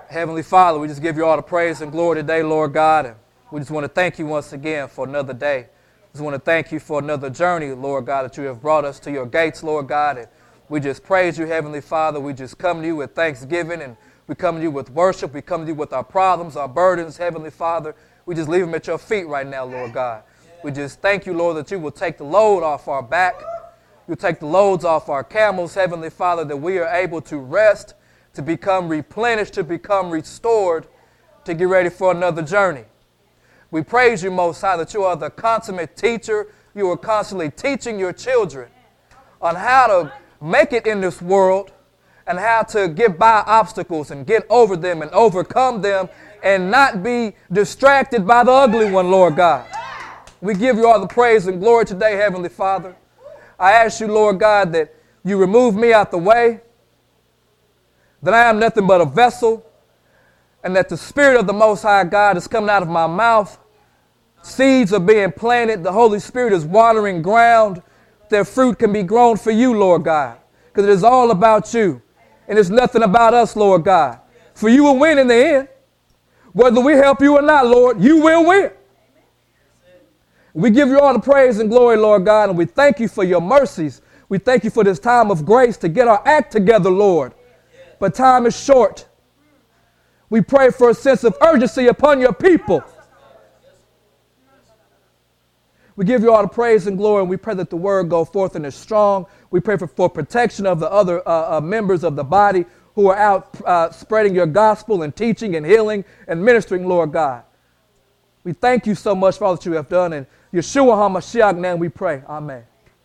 Heavenly Father, we just give you all the praise and glory today, Lord God. And we just want to thank you once again for another day. We just want to thank you for another journey, Lord God, that you have brought us to your gates, Lord God. And we just praise you, Heavenly Father. We just come to you with thanksgiving, and we come to you with worship. We come to you with our problems, our burdens, Heavenly Father. We just leave them at your feet right now, Lord God. We just thank you, Lord, that you will take the load off our back. You'll take the loads off our camels, Heavenly Father, that we are able to rest, to become replenished, to become restored, to get ready for another journey. We praise you, Most High, that you are the consummate teacher. You are constantly teaching your children on how to make it in this world and how to get by obstacles and get over them and overcome them and not be distracted by the ugly one, Lord God. We give you all the praise and glory today, Heavenly Father. I ask you, Lord God, that you remove me out the way, that I am nothing but a vessel, and that the Spirit of the Most High God is coming out of my mouth. Seeds are being planted. The Holy Spirit is watering ground. Their fruit can be grown for you, Lord God, because it is all about you, and it's nothing about us, Lord God. For you will win in the end. Whether we help you or not, Lord, you will win. We give you all the praise and glory, Lord God, and we thank you for your mercies. We thank you for this time of grace to get our act together, Lord. But time is short. We pray for a sense of urgency upon your people. We give you all the praise and glory, and we pray that the word go forth and is strong. We pray for protection of the other members of the body who are out spreading your gospel and teaching and healing and ministering, Lord God. We thank you so much for all that you have done. In Yeshua HaMashiach name we pray. Amen.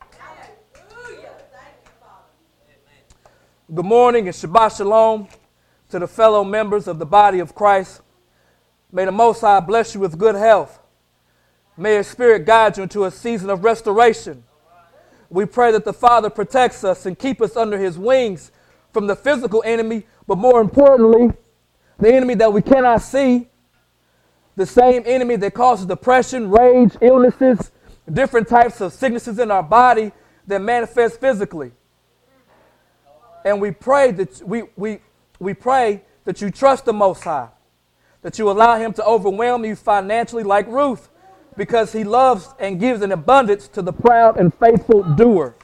Good morning and Shabbat Shalom to the fellow members of the body of Christ. May the Most High bless you with good health. May His Spirit guide you into a season of restoration. We pray that the Father protects us and keep us under His wings from the physical enemy, but more importantly, the enemy that we cannot see, the same enemy that causes depression, rage, illnesses, different types of sicknesses in our body that manifest physically. And we pray that we pray that you trust the Most High, that you allow Him to overwhelm you financially like Ruth, because He loves and gives in abundance to the proud and faithful doer.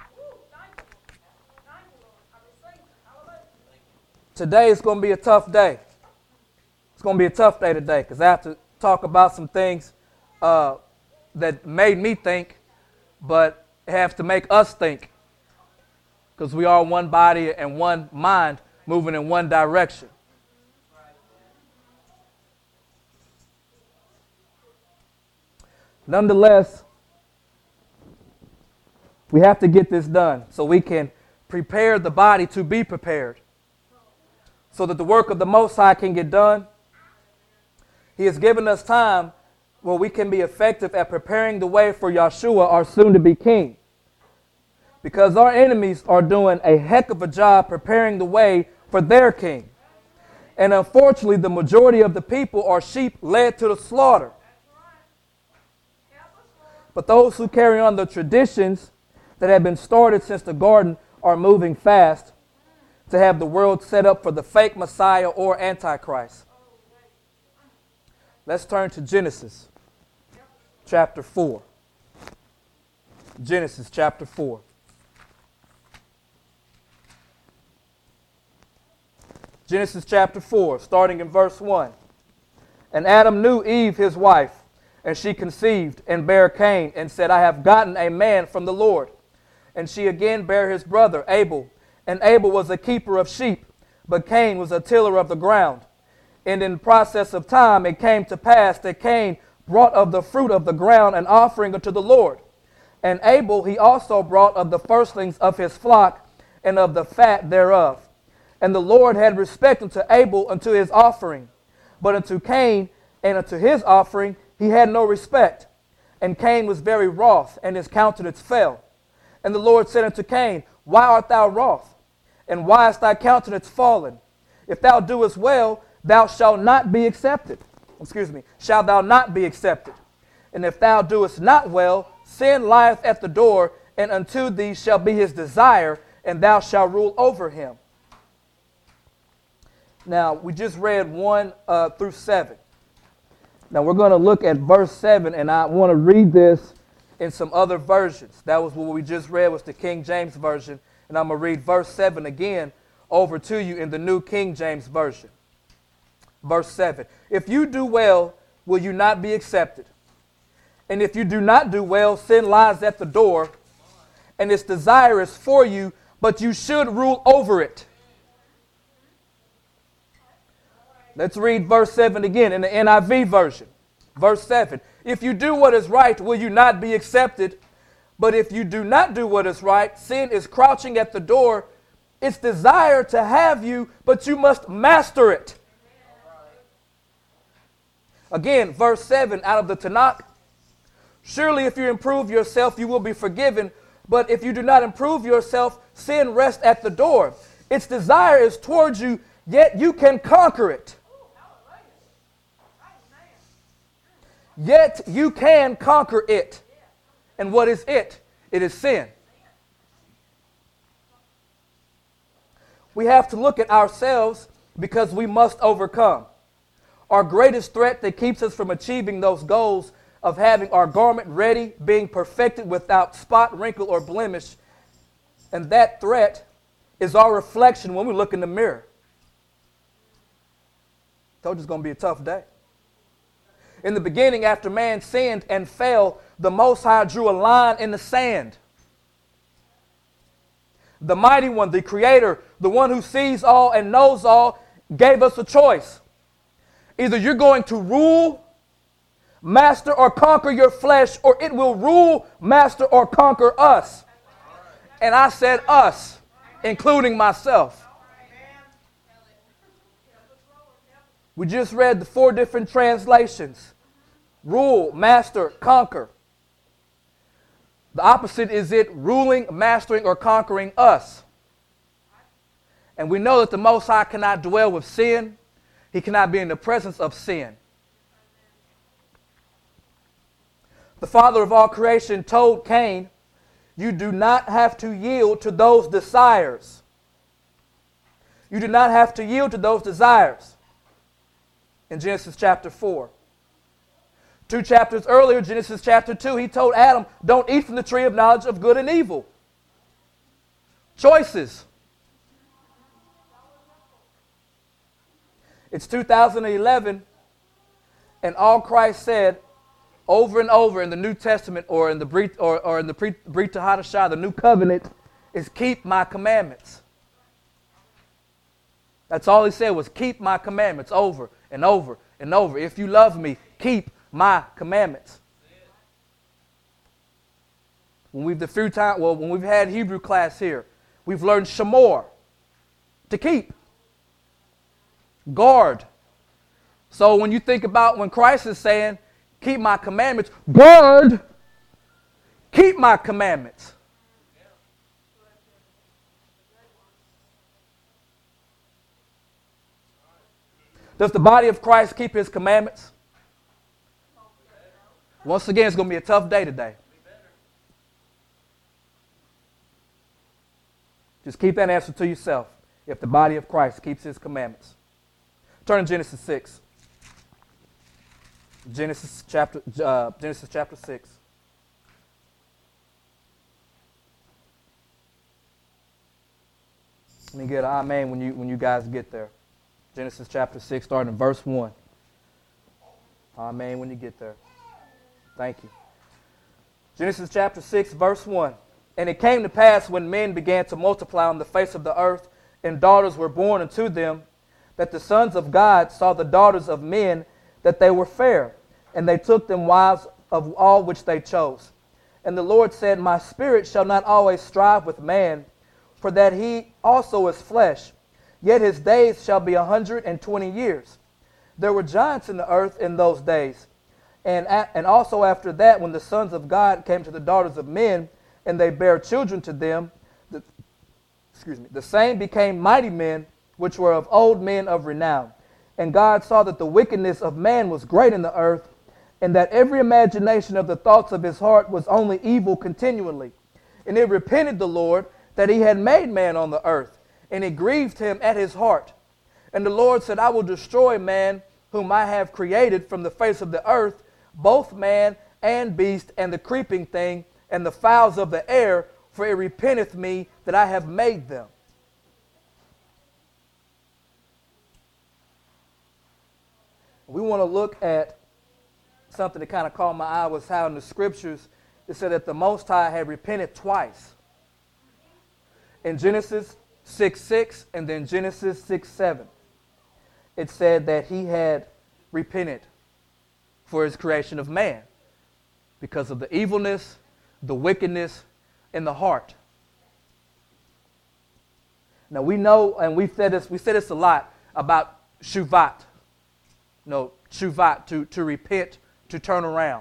Today is going to be a tough day. It's going to be a tough day today because I have to talk about some things that made me think, but have to make us think, because we are one body and one mind moving in one direction. Nonetheless, we have to get this done so we can prepare the body to be prepared, so that the work of the Most High can get done. He has given us time where we can be effective at preparing the way for Yeshua, our soon-to-be king. Because our enemies are doing a heck of a job preparing the way for their king. And unfortunately, the majority of the people are sheep led to the slaughter. But those who carry on the traditions that have been started since the garden are moving fast to have the world set up for the fake Messiah or Antichrist. Let's turn to Genesis chapter 4. Genesis chapter 4. Genesis chapter 4, starting in verse 1. And Adam knew Eve his wife, and she conceived and bare Cain, and said, I have gotten a man from the Lord. And she again bare his brother Abel. And Abel was a keeper of sheep, but Cain was a tiller of the ground. And in the process of time it came to pass that Cain brought of the fruit of the ground an offering unto the Lord. And Abel he also brought of the firstlings of his flock and of the fat thereof. And the Lord had respect unto Abel unto his offering, but unto Cain and unto his offering he had no respect. And Cain was very wroth, and his countenance fell. And the Lord said unto Cain, Why art thou wroth? And why is thy countenance fallen? If thou doest well, thou shalt not be accepted. Shalt thou not be accepted? And if thou doest not well, sin lieth at the door, and unto thee shall be his desire, and thou shalt rule over him. Now, we just read 1 through 7. Now, we're going to look at verse 7, and I want to read this in some other versions. That was what we just read, was the King James Version. And I'm going to read verse 7 again over to you in the New King James Version. Verse 7. If you do well, will you not be accepted? And if you do not do well, sin lies at the door, and its desire is for you, but you should rule over it. Let's read verse 7 again in the NIV version. Verse 7. If you do what is right, will you not be accepted? But if you do not do what is right, sin is crouching at the door, its desire to have you, but you must master it. Again, verse 7 out of the Tanakh. Surely if you improve yourself, you will be forgiven. But if you do not improve yourself, sin rests at the door. Its desire is towards you, yet you can conquer it. Yet you can conquer it. And what is it? It is sin. We have to look at ourselves because we must overcome. Our greatest threat that keeps us from achieving those goals of having our garment ready, being perfected without spot, wrinkle, or blemish, and that threat is our reflection when we look in the mirror. Told you it's going to be a tough day. In the beginning, after man sinned and fell, the Most High drew a line in the sand. The Mighty One, the Creator, the one who sees all and knows all, gave us a choice. Either you're going to rule, master, or conquer your flesh, or it will rule, master, or conquer us. And I said us, including myself. We just read the 4 different translations. Rule, master, conquer. The opposite is it ruling, mastering, or conquering us. And we know that the Most High cannot dwell with sin. He cannot be in the presence of sin. The Father of all creation told Cain, you do not have to yield to those desires. You do not have to yield to those desires. In Genesis chapter 4. 2 chapters earlier, Genesis chapter 2, he told Adam, don't eat from the tree of knowledge of good and evil. Choices. It's 2011, and all Christ said over and over in the New Testament or in the Brit Hadashah, the New Covenant, is keep my commandments. That's all he said was keep my commandments over and over and over. If you love me, keep my commandments. When we've had Hebrew class here, we've learned shamor, to keep, guard. So when you think about when Christ is saying, keep my commandments, guard, keep my commandments. Does the body of Christ keep his commandments? Once again, it's going to be a tough day today. Just keep that answer to yourself. If the body of Christ keeps his commandments. Turn to Genesis 6. Genesis chapter 6. Let me get an amen when you guys get there. Genesis chapter 6, starting in verse 1. Amen when you get there. Thank you. Genesis chapter 6, verse 1. And it came to pass when men began to multiply on the face of the earth, and daughters were born unto them, that the sons of God saw the daughters of men, that they were fair, and they took them wives of all which they chose. And the Lord said, my spirit shall not always strive with man, for that he also is flesh, yet his days shall be 120 years. There were giants in the earth in those days. And also after that, when the sons of God came to the daughters of men, and they bare children to them, the same became mighty men, which were of old men of renown. And God saw that the wickedness of man was great in the earth, and that every imagination of the thoughts of his heart was only evil continually. And it repented the Lord that he had made man on the earth, and it grieved him at his heart. And the Lord said, I will destroy man whom I have created from the face of the earth, both man and beast, and the creeping thing, and the fowls of the air, for it repenteth me that I have made them. We want to look at something that kind of caught my eye, was how in the scriptures it said that the Most High had repented twice. In Genesis 6:6 and then Genesis 6:7. It said that he had repented for his creation of man because of the evilness, the wickedness in the heart. Now we know, and we said this a lot about shuvat. No, shuvat, to repent, to turn around.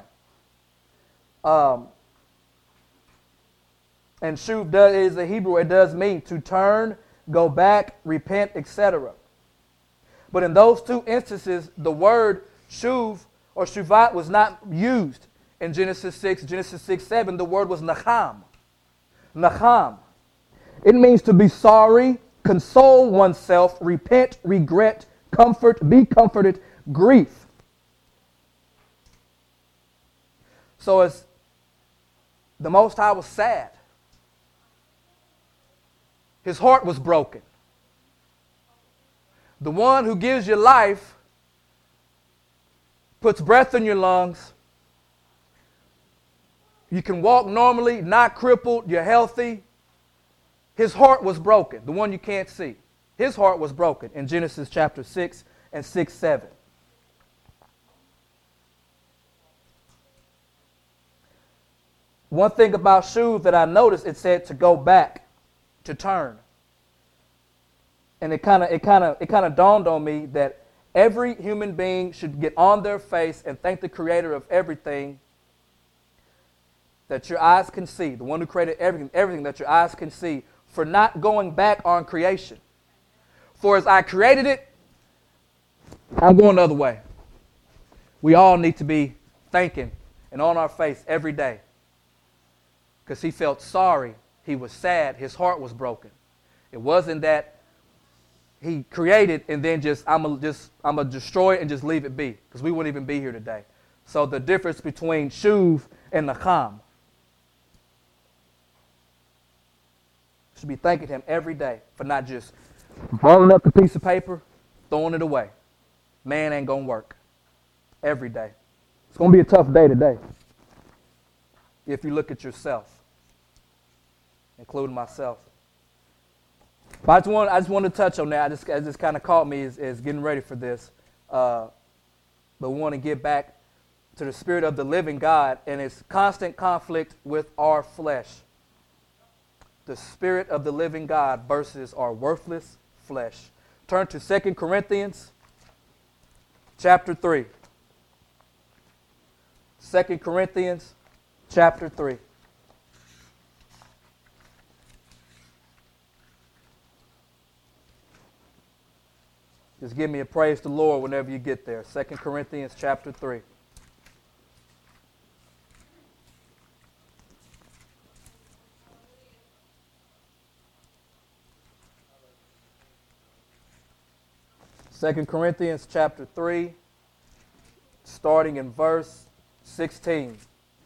And shuv is a Hebrew, it does mean to turn, go back, repent, etc. But in those two instances, the word shuv or shuvat was not used. In Genesis 6:7, the word was nacham. Nacham. It means to be sorry, console oneself, repent, regret, comfort, be comforted, grief. So as the Most High was sad, his heart was broken. The one who gives you life, puts breath in your lungs, you can walk normally, not crippled, you're healthy. His heart was broken, the one you can't see. His heart was broken in Genesis chapter 6 and 6:7. One thing about shuv that I noticed, it said to go back, to turn. And it kind of dawned on me that every human being should get on their face and thank the Creator of everything that your eyes can see, the one who created everything that your eyes can see, for not going back on creation. For as I created it, I'm going the other way. We all need to be thanking and on our face every day, because he felt sorry, he was sad, his heart was broken. It wasn't that he created and then I'm gonna destroy it and just leave it be, because we wouldn't even be here today. So the difference between shuv and nacham. Should be thanking him every day for not just rolling up the piece of paper, throwing it away. Man ain't gonna work. Every day. It's gonna be a tough day today, if you look at yourself, including myself. But I just wanted to touch on that. It just kind of caught me as getting ready for this. But we want to get back to the Spirit of the living God and its constant conflict with our flesh. The Spirit of the living God versus our worthless flesh. Turn to 2 Corinthians chapter 3. 2 Corinthians chapter 3. Just give me a praise to the Lord whenever you get there. 2 Corinthians chapter 3. Second Corinthians chapter 3, starting in verse 16.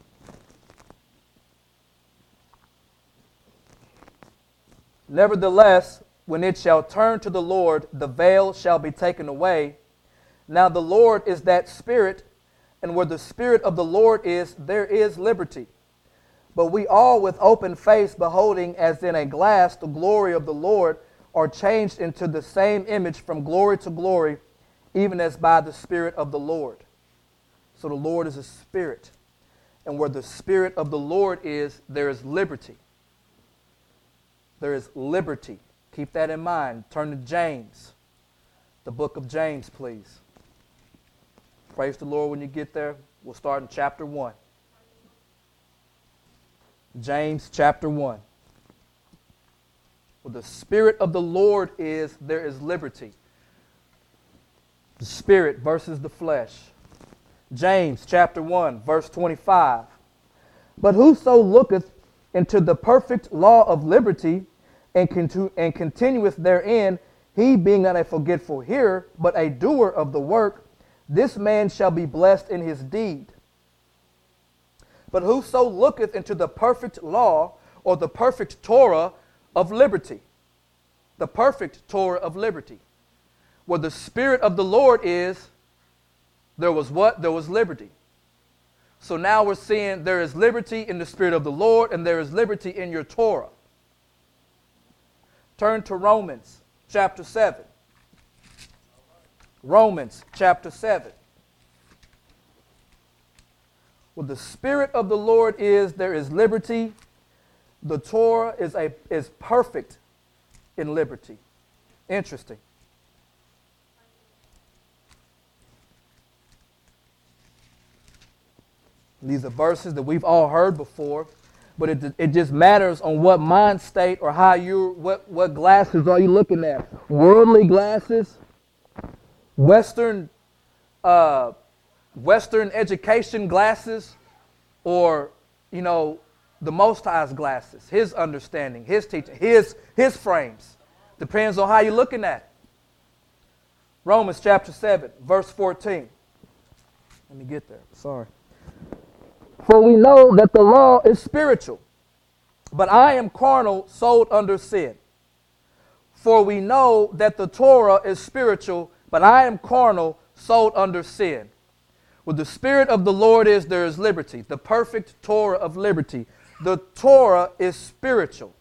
Nevertheless, when it shall turn to the Lord, the veil shall be taken away. Now the Lord is that Spirit, and where the Spirit of the Lord is, there is liberty. But we all with open face, beholding as in a glass the glory of the Lord, are changed into the same image from glory to glory, even as by the Spirit of the Lord. So the Lord is a Spirit. And where the Spirit of the Lord is, there is liberty. There is liberty. Keep that in mind. Turn to James. The book of James, please. Praise the Lord when you get there. We'll start in chapter 1. James chapter 1. Where the Spirit of the Lord is, there is liberty. The Spirit versus the flesh. James chapter 1, verse 25. But whoso looketh into the perfect law of liberty and continueth therein, he being not a forgetful hearer, but a doer of the work, this man shall be blessed in his deed. But whoso looketh into the perfect law, or the perfect Torah of liberty, the perfect Torah of liberty, where the Spirit of the Lord is, there was what? There was liberty. So now we're seeing there is liberty in the Spirit of the Lord, and there is liberty in your Torah. Turn to Romans chapter 7. Romans chapter 7. Where the Spirit of the Lord is, there is liberty. The Torah is perfect in liberty. Interesting. These are verses that we've all heard before, but it just matters on what mind state or how what glasses are you looking at. Worldly glasses, Western education glasses, or, the Most High's glasses, His understanding, His teaching, His frames. Depends on how you're looking at it. Romans chapter 7, verse 14. Let me get there. Sorry. For we know that the law is spiritual, but I am carnal, sold under sin. For we know that the Torah is spiritual, but I am carnal, sold under sin. Where the Spirit of the Lord is, there is liberty, the perfect Torah of liberty. The Torah is spiritual.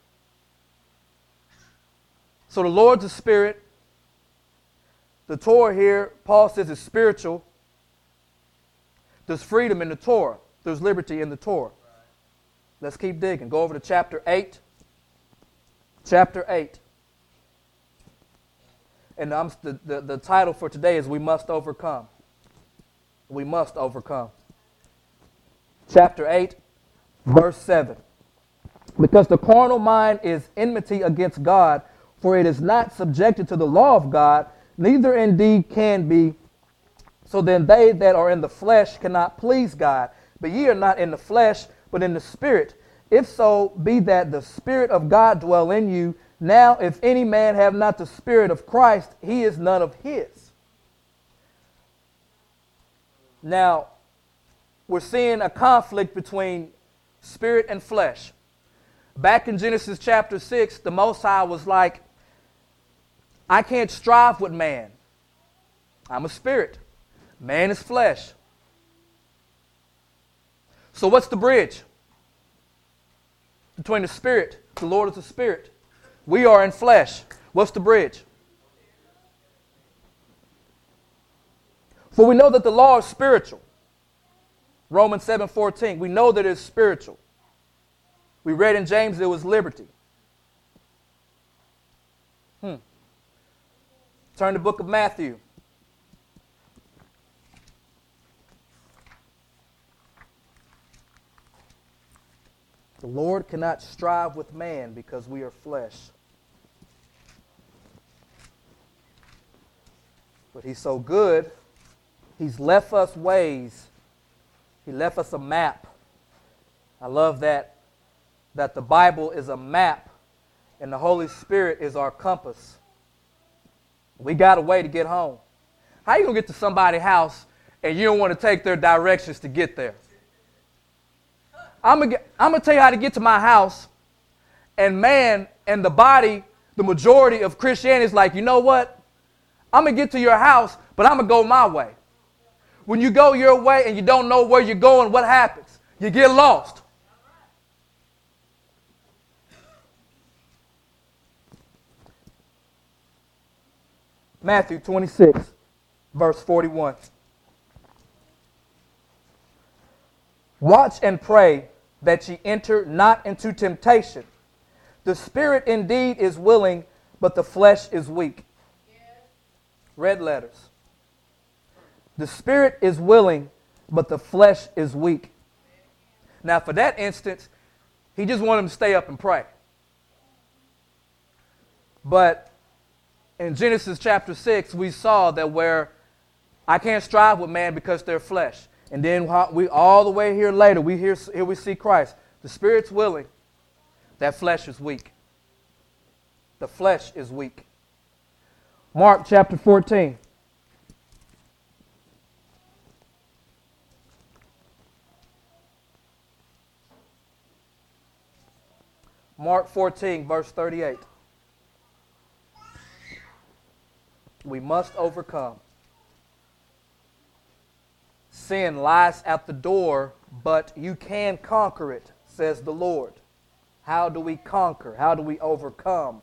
So the Lord's a spirit. The Torah here, Paul says, is spiritual. There's freedom in the Torah. There's liberty in the Torah. Let's keep digging. Go over to chapter 8. Chapter 8. And the title for today is We Must Overcome. We must overcome. Chapter 8, verse 7. Because the carnal mind is enmity against God, for it is not subjected to the law of God, neither indeed can be. So then they that are in the flesh cannot please God. But ye are not in the flesh, but in the Spirit. If so be that the Spirit of God dwell in you. Now if any man have not the Spirit of Christ, he is none of his. Now, we're seeing a conflict between spirit and flesh. Back in Genesis chapter 6, the Most High was like, I can't strive with man. I'm a spirit. Man is flesh. So what's the bridge between the spirit? The Lord is a spirit. We are in flesh. What's the bridge? For we know that the law is spiritual. Romans 7:14. We know that it's spiritual. We read in James it was liberty. Turn to the book of Matthew. The Lord cannot strive with man because we are flesh. But He's so good, He's left us ways. He left us a map. I love that the Bible is a map and the Holy Spirit is our compass. We got a way to get home. How you going to get to somebody's house and you don't want to take their directions to get there? I'm going to tell you how to get to my house, and man and the body, the majority of Christianity is like, you know what? I'm going to get to your house, but I'm going to go my way. When you go your way and you don't know where you're going, what happens? You get lost. Matthew 26, verse 41. Watch and pray that ye enter not into temptation. The spirit indeed is willing, but the flesh is weak. Red letters. The spirit is willing, but the flesh is weak. Now, for that instance, he just wanted him to stay up and pray. But in Genesis chapter 6, we saw that where I can't strive with man because they're flesh. And then we all the way here later, here we see Christ. The spirit's willing. That flesh is weak. The flesh is weak. Mark chapter 14. Mark 14, verse 38. We must overcome. Sin lies at the door, but you can conquer it, says the Lord. How do we conquer? How do we overcome?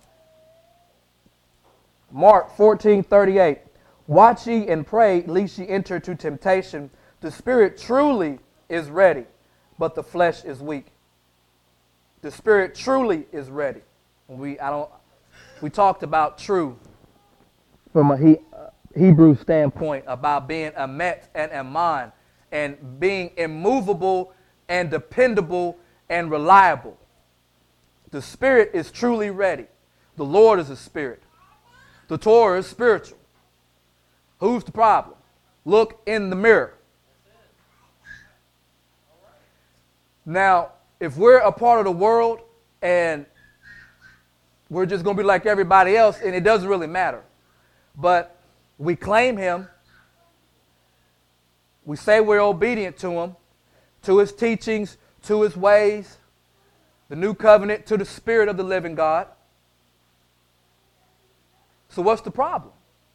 Mark 14:38. Watch ye and pray, lest ye enter to temptation. The spirit truly is ready, but the flesh is weak. The spirit truly is ready. We talked about true from a Hebrew standpoint about being emet and eman and being immovable and dependable and reliable. The spirit is truly ready. The Lord is a spirit. The Torah is spiritual. Who's the problem? Look in the mirror. Now, if we're a part of the world and we're just going to be like everybody else, and it doesn't really matter. But we claim him. We say we're obedient to him, to his teachings, to his ways, the new covenant, to the Spirit of the living God. So what's the problem?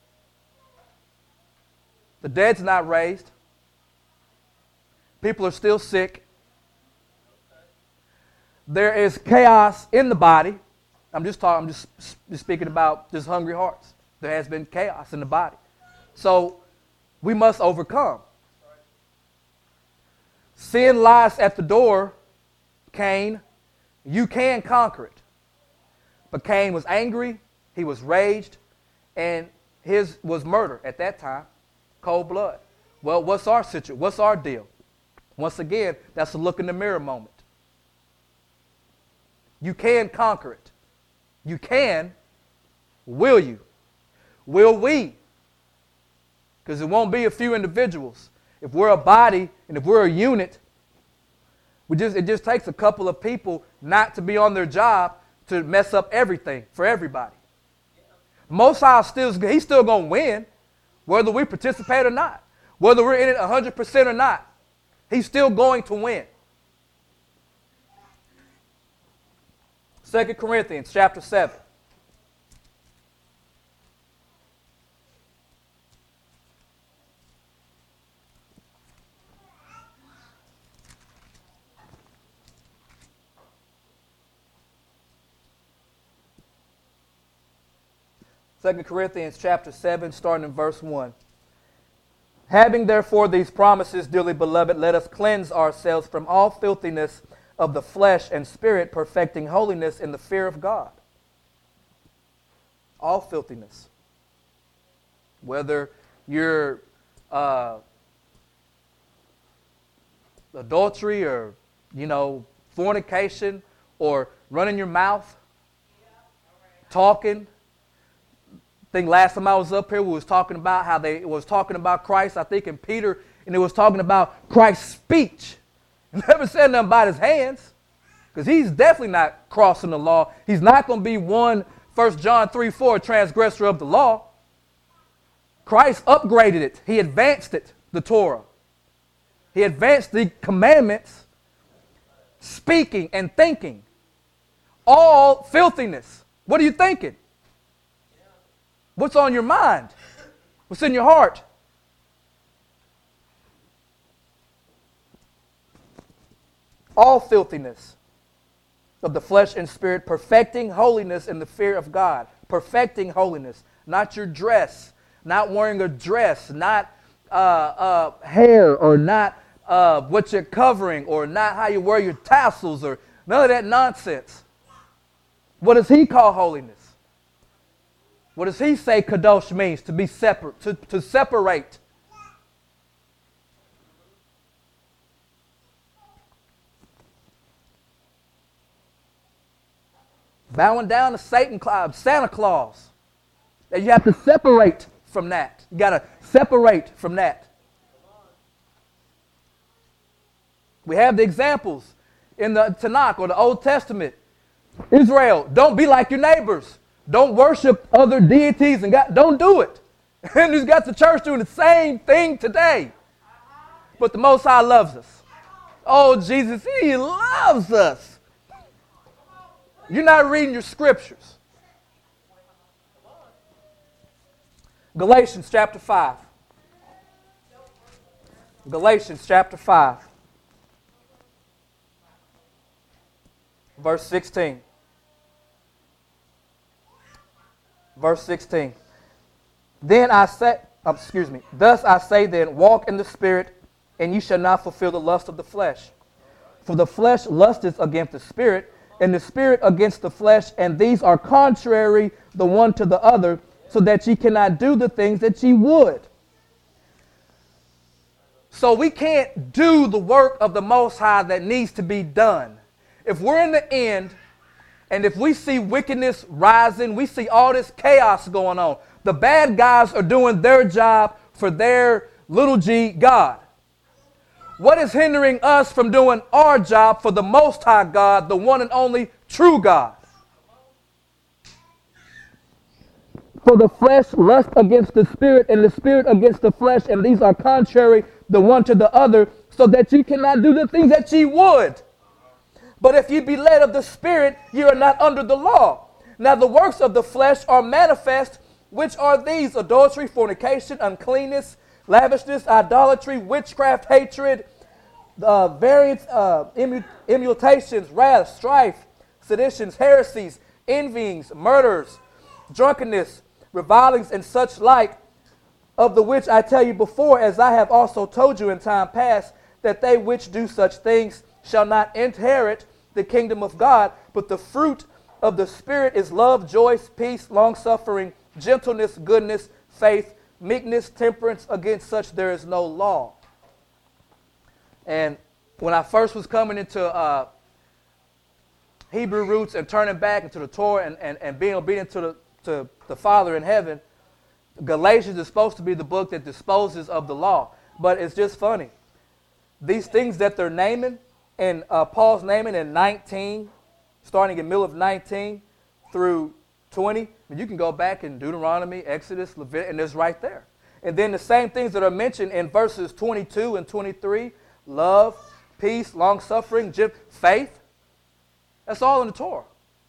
The dead's not raised. People are still sick. There is chaos in the body. I'm just speaking about just hungry hearts. There has been chaos in the body. So we must overcome. Sin lies at the door, Cain. You can conquer it. But Cain was angry, he was raged, and his was murder at that time, cold blood. Well, what's our situation? What's our deal? Once again, that's a look in the mirror moment. You can conquer it. You can. Will you? Will we? Because it won't be a few individuals. If we're a body and if we're a unit, it just takes a couple of people not to be on their job to mess up everything for everybody. Most High he's still going to win, whether we participate or not. Whether we're in it 100% or not, he's still going to win. 2 Corinthians chapter 7. Second Corinthians chapter 7, starting in verse 1. Having therefore these promises, dearly beloved, let us cleanse ourselves from all filthiness of the flesh and spirit, perfecting holiness in the fear of God. All filthiness. Whether you're adultery or, fornication or running your mouth, talking. I think last time I was up here, we was talking about how they was talking about Christ, I think in Peter, and it was talking about Christ's speech. It never said nothing about his hands, because he's definitely not crossing the law. He's not going to be 1 John 3:4 transgressor of the law. Christ upgraded it. He advanced it, the Torah. He advanced the commandments, speaking and thinking. All filthiness. What are you thinking? What's on your mind? What's in your heart? All filthiness of the flesh and spirit, perfecting holiness in the fear of God. Perfecting holiness. Not your dress. Not wearing a dress. Not hair, or not what you're covering, or not how you wear your tassels, or none of that nonsense. What does he call holiness? What does he say kadosh means? To be separate, to separate. Bowing down to Santa Claus. That you have to separate from that. You got to separate from that. We have the examples in the Tanakh or the Old Testament. Israel, don't be like your neighbors. Don't worship other deities and God. Don't do it. And he's got the church doing the same thing today. But the Most High loves us. Oh, Jesus, he loves us. You're not reading your scriptures. Galatians chapter 5. Galatians chapter 5. Verse 16. Verse 16. Thus I say then, walk in the Spirit, and ye shall not fulfill the lust of the flesh. For the flesh lusteth against the Spirit, and the Spirit against the flesh, and these are contrary the one to the other, so that ye cannot do the things that ye would. So we can't do the work of the Most High that needs to be done. If we're in the end, and if we see wickedness rising, we see all this chaos going on, the bad guys are doing their job for their little g God. What is hindering us from doing our job for the Most High God, the one and only true God? For the flesh lusts against the Spirit, and the Spirit against the flesh, and these are contrary the one to the other, so that you cannot do the things that ye would. But if ye be led of the Spirit, ye are not under the law. Now the works of the flesh are manifest, which are these: adultery, fornication, uncleanness, lavishness, idolatry, witchcraft, hatred, variance, emulations, wrath, strife, seditions, heresies, envyings, murders, drunkenness, revilings, and such like, of the which I tell you before, as I have also told you in time past, that they which do such things shall not inherit the kingdom of God. But the fruit of the Spirit is love, joy, peace, long-suffering, gentleness, goodness, faith, meekness, temperance. Against such there is no law. And when I first was coming into Hebrew roots and turning back into the Torah and being obedient to the Father in heaven, Galatians is supposed to be the book that disposes of the law. But it's just funny. These things that they're naming, and Paul's naming in 19, starting in the middle of 19 through 20, you can go back in Deuteronomy, Exodus, Leviticus, and it's right there. And then the same things that are mentioned in verses 22 and 23, love, peace, long-suffering, faith, that's all in the Torah.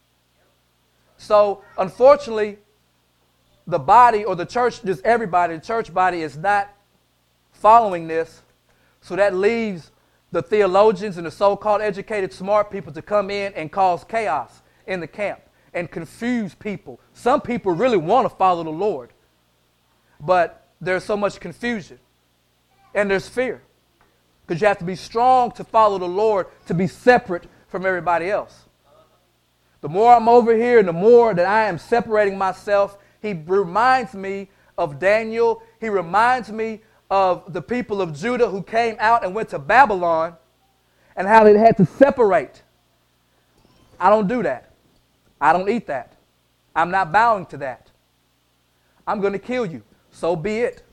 So, unfortunately, the body or the church, just everybody, the church body is not following this. So that leaves the theologians and the so-called educated smart people to come in and cause chaos in the camp and confuse people. Some people really want to follow the Lord, but there's so much confusion and there's fear, because you have to be strong to follow the Lord, to be separate from everybody else. The more I'm over here and the more that I am separating myself, he reminds me of Daniel. He reminds me of the people of Judah who came out and went to Babylon and how they had to separate. I don't do that. I don't eat that. I'm not bowing to that. I'm going to kill you. So be it.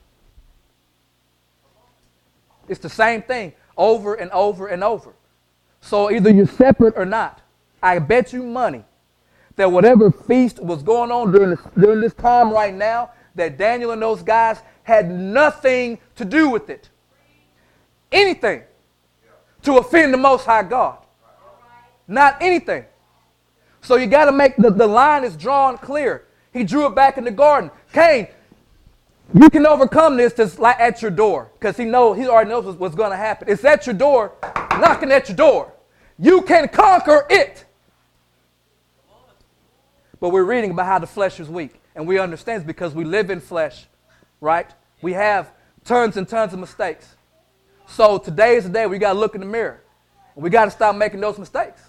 It's the same thing over and over and over. So either you're separate or not. I bet you money that whatever feast was going on during this time right now, that Daniel and those guys had nothing to do with it. Anything to offend the Most High God. Not anything. So you got to make the line is drawn clear. He drew it back in the garden. Cain, you can overcome this just like at your door, because he already knows what's going to happen. It's at your door, knocking at your door. You can conquer it. But we're reading about how the flesh is weak, and we understand it's because we live in flesh, right? We have tons and tons of mistakes. So today is the day we got to look in the mirror, and we got to stop making those mistakes.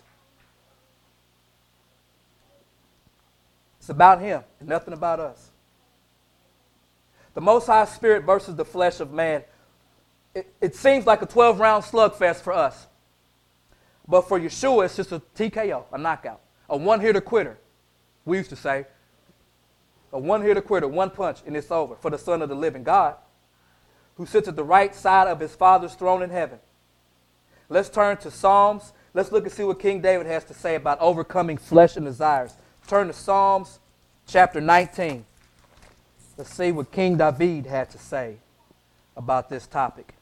It's about him and nothing about us. The Most High Spirit versus the flesh of man. It seems like a 12-round slugfest for us. But for Yeshua, it's just a TKO, a knockout, a one-hitter quitter. We used to say, a one-hitter quitter, one punch, and it's over for the Son of the living God, who sits at the right side of his Father's throne in heaven. Let's turn to Psalms. Let's look and see what King David has to say about overcoming flesh and desires. Turn to Psalms chapter 19. Let's see what King David had to say about this topic.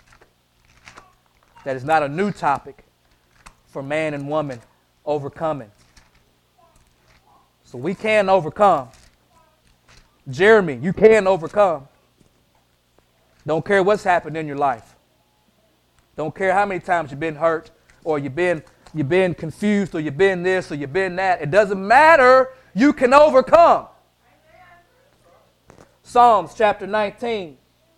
That is not a new topic for man and woman overcoming. So we can overcome. Jeremy, you can overcome. Don't care what's happened in your life. Don't care how many times you've been hurt or you've been confused or you've been this or you've been that. It doesn't matter. You can overcome. Psalms chapter 19,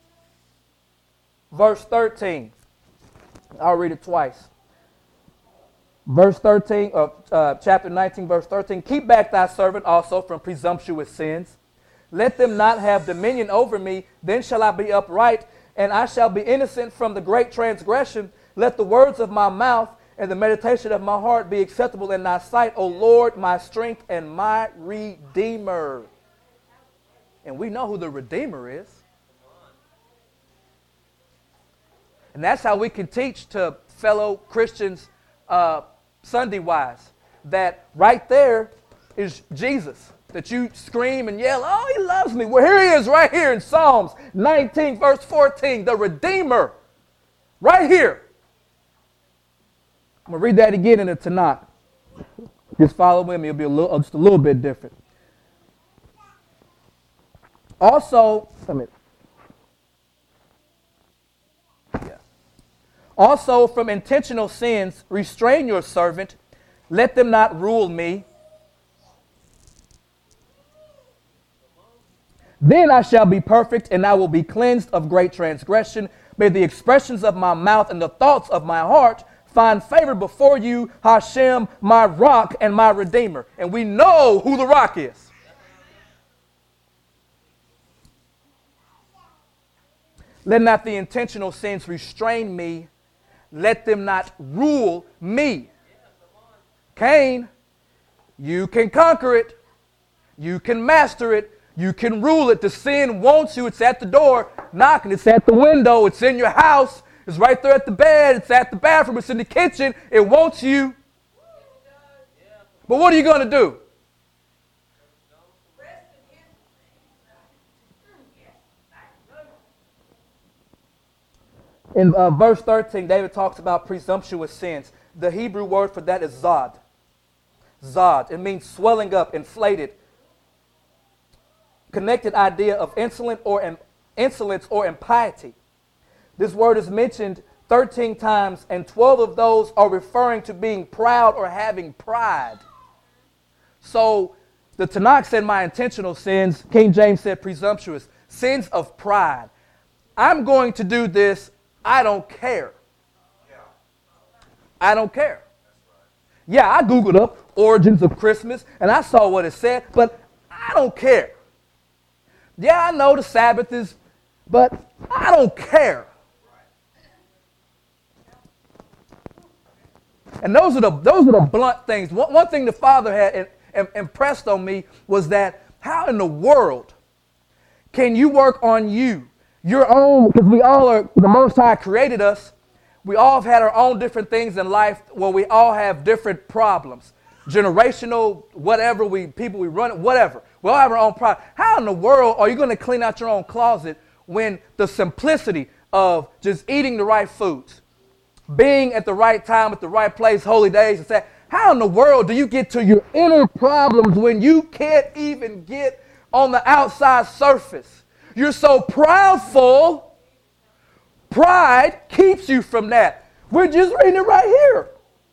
verse 13. I'll read it twice. Verse 13 of chapter 19, verse 13. Keep back thy servant also from presumptuous sins. Let them not have dominion over me. Then shall I be upright, and I shall be innocent from the great transgression. Let the words of my mouth and the meditation of my heart be acceptable in thy sight, O Lord, my strength and my Redeemer. And we know who the Redeemer is. And that's how we can teach to fellow Christians Sunday-wise, that right there is Jesus. That you scream and yell, oh, he loves me. Well, here he is right here in Psalms 19, verse 14, the Redeemer. Right here. I'm going to read that again in the Tanakh. Just follow with me. It'll be just a little bit different. Also, Also from intentional sins, restrain your servant. Let them not rule me. Then I shall be perfect, and I will be cleansed of great transgression. May the expressions of my mouth and the thoughts of my heart find favor before you, Hashem, my rock and my redeemer. And we know who the rock is. Let not the intentional sins restrain me. Let them not rule me. Cain, you can conquer it. You can master it. You can rule it. The sin wants you. It's at the door knocking. It's at the window. It's in your house. It's right there at the bed. It's at the bathroom. It's in the kitchen. It wants you. But what are you going to do? In verse 13, David talks about presumptuous sins. The Hebrew word for that is zod. Zod. It means swelling up, inflated. Connected idea of insolence or impiety. This word is mentioned 13 times, and 12 of those are referring to being proud or having pride. So the Tanakh said my intentional sins. King James said presumptuous. Sins of pride. I'm going to do this. I don't care. I don't care. Yeah, I Googled up origins of Christmas, and I saw what it said, but I don't care. Yeah, I know the Sabbath is, but I don't care. And those are the blunt things. One thing the Father had impressed on me was that how in the world can you work on you? Your own, because we all are, the Most High created us. We all have had our own different things in life where we all have different problems. Generational, whatever, people we run, whatever. We all have our own problem. How in the world are you going to clean out your own closet when the simplicity of just eating the right foods, being at the right time at the right place, holy days, and say, how in the world do you get to your inner problems when you can't even get on the outside surface? You're so proudful. Pride keeps you from that. We're just reading it right here.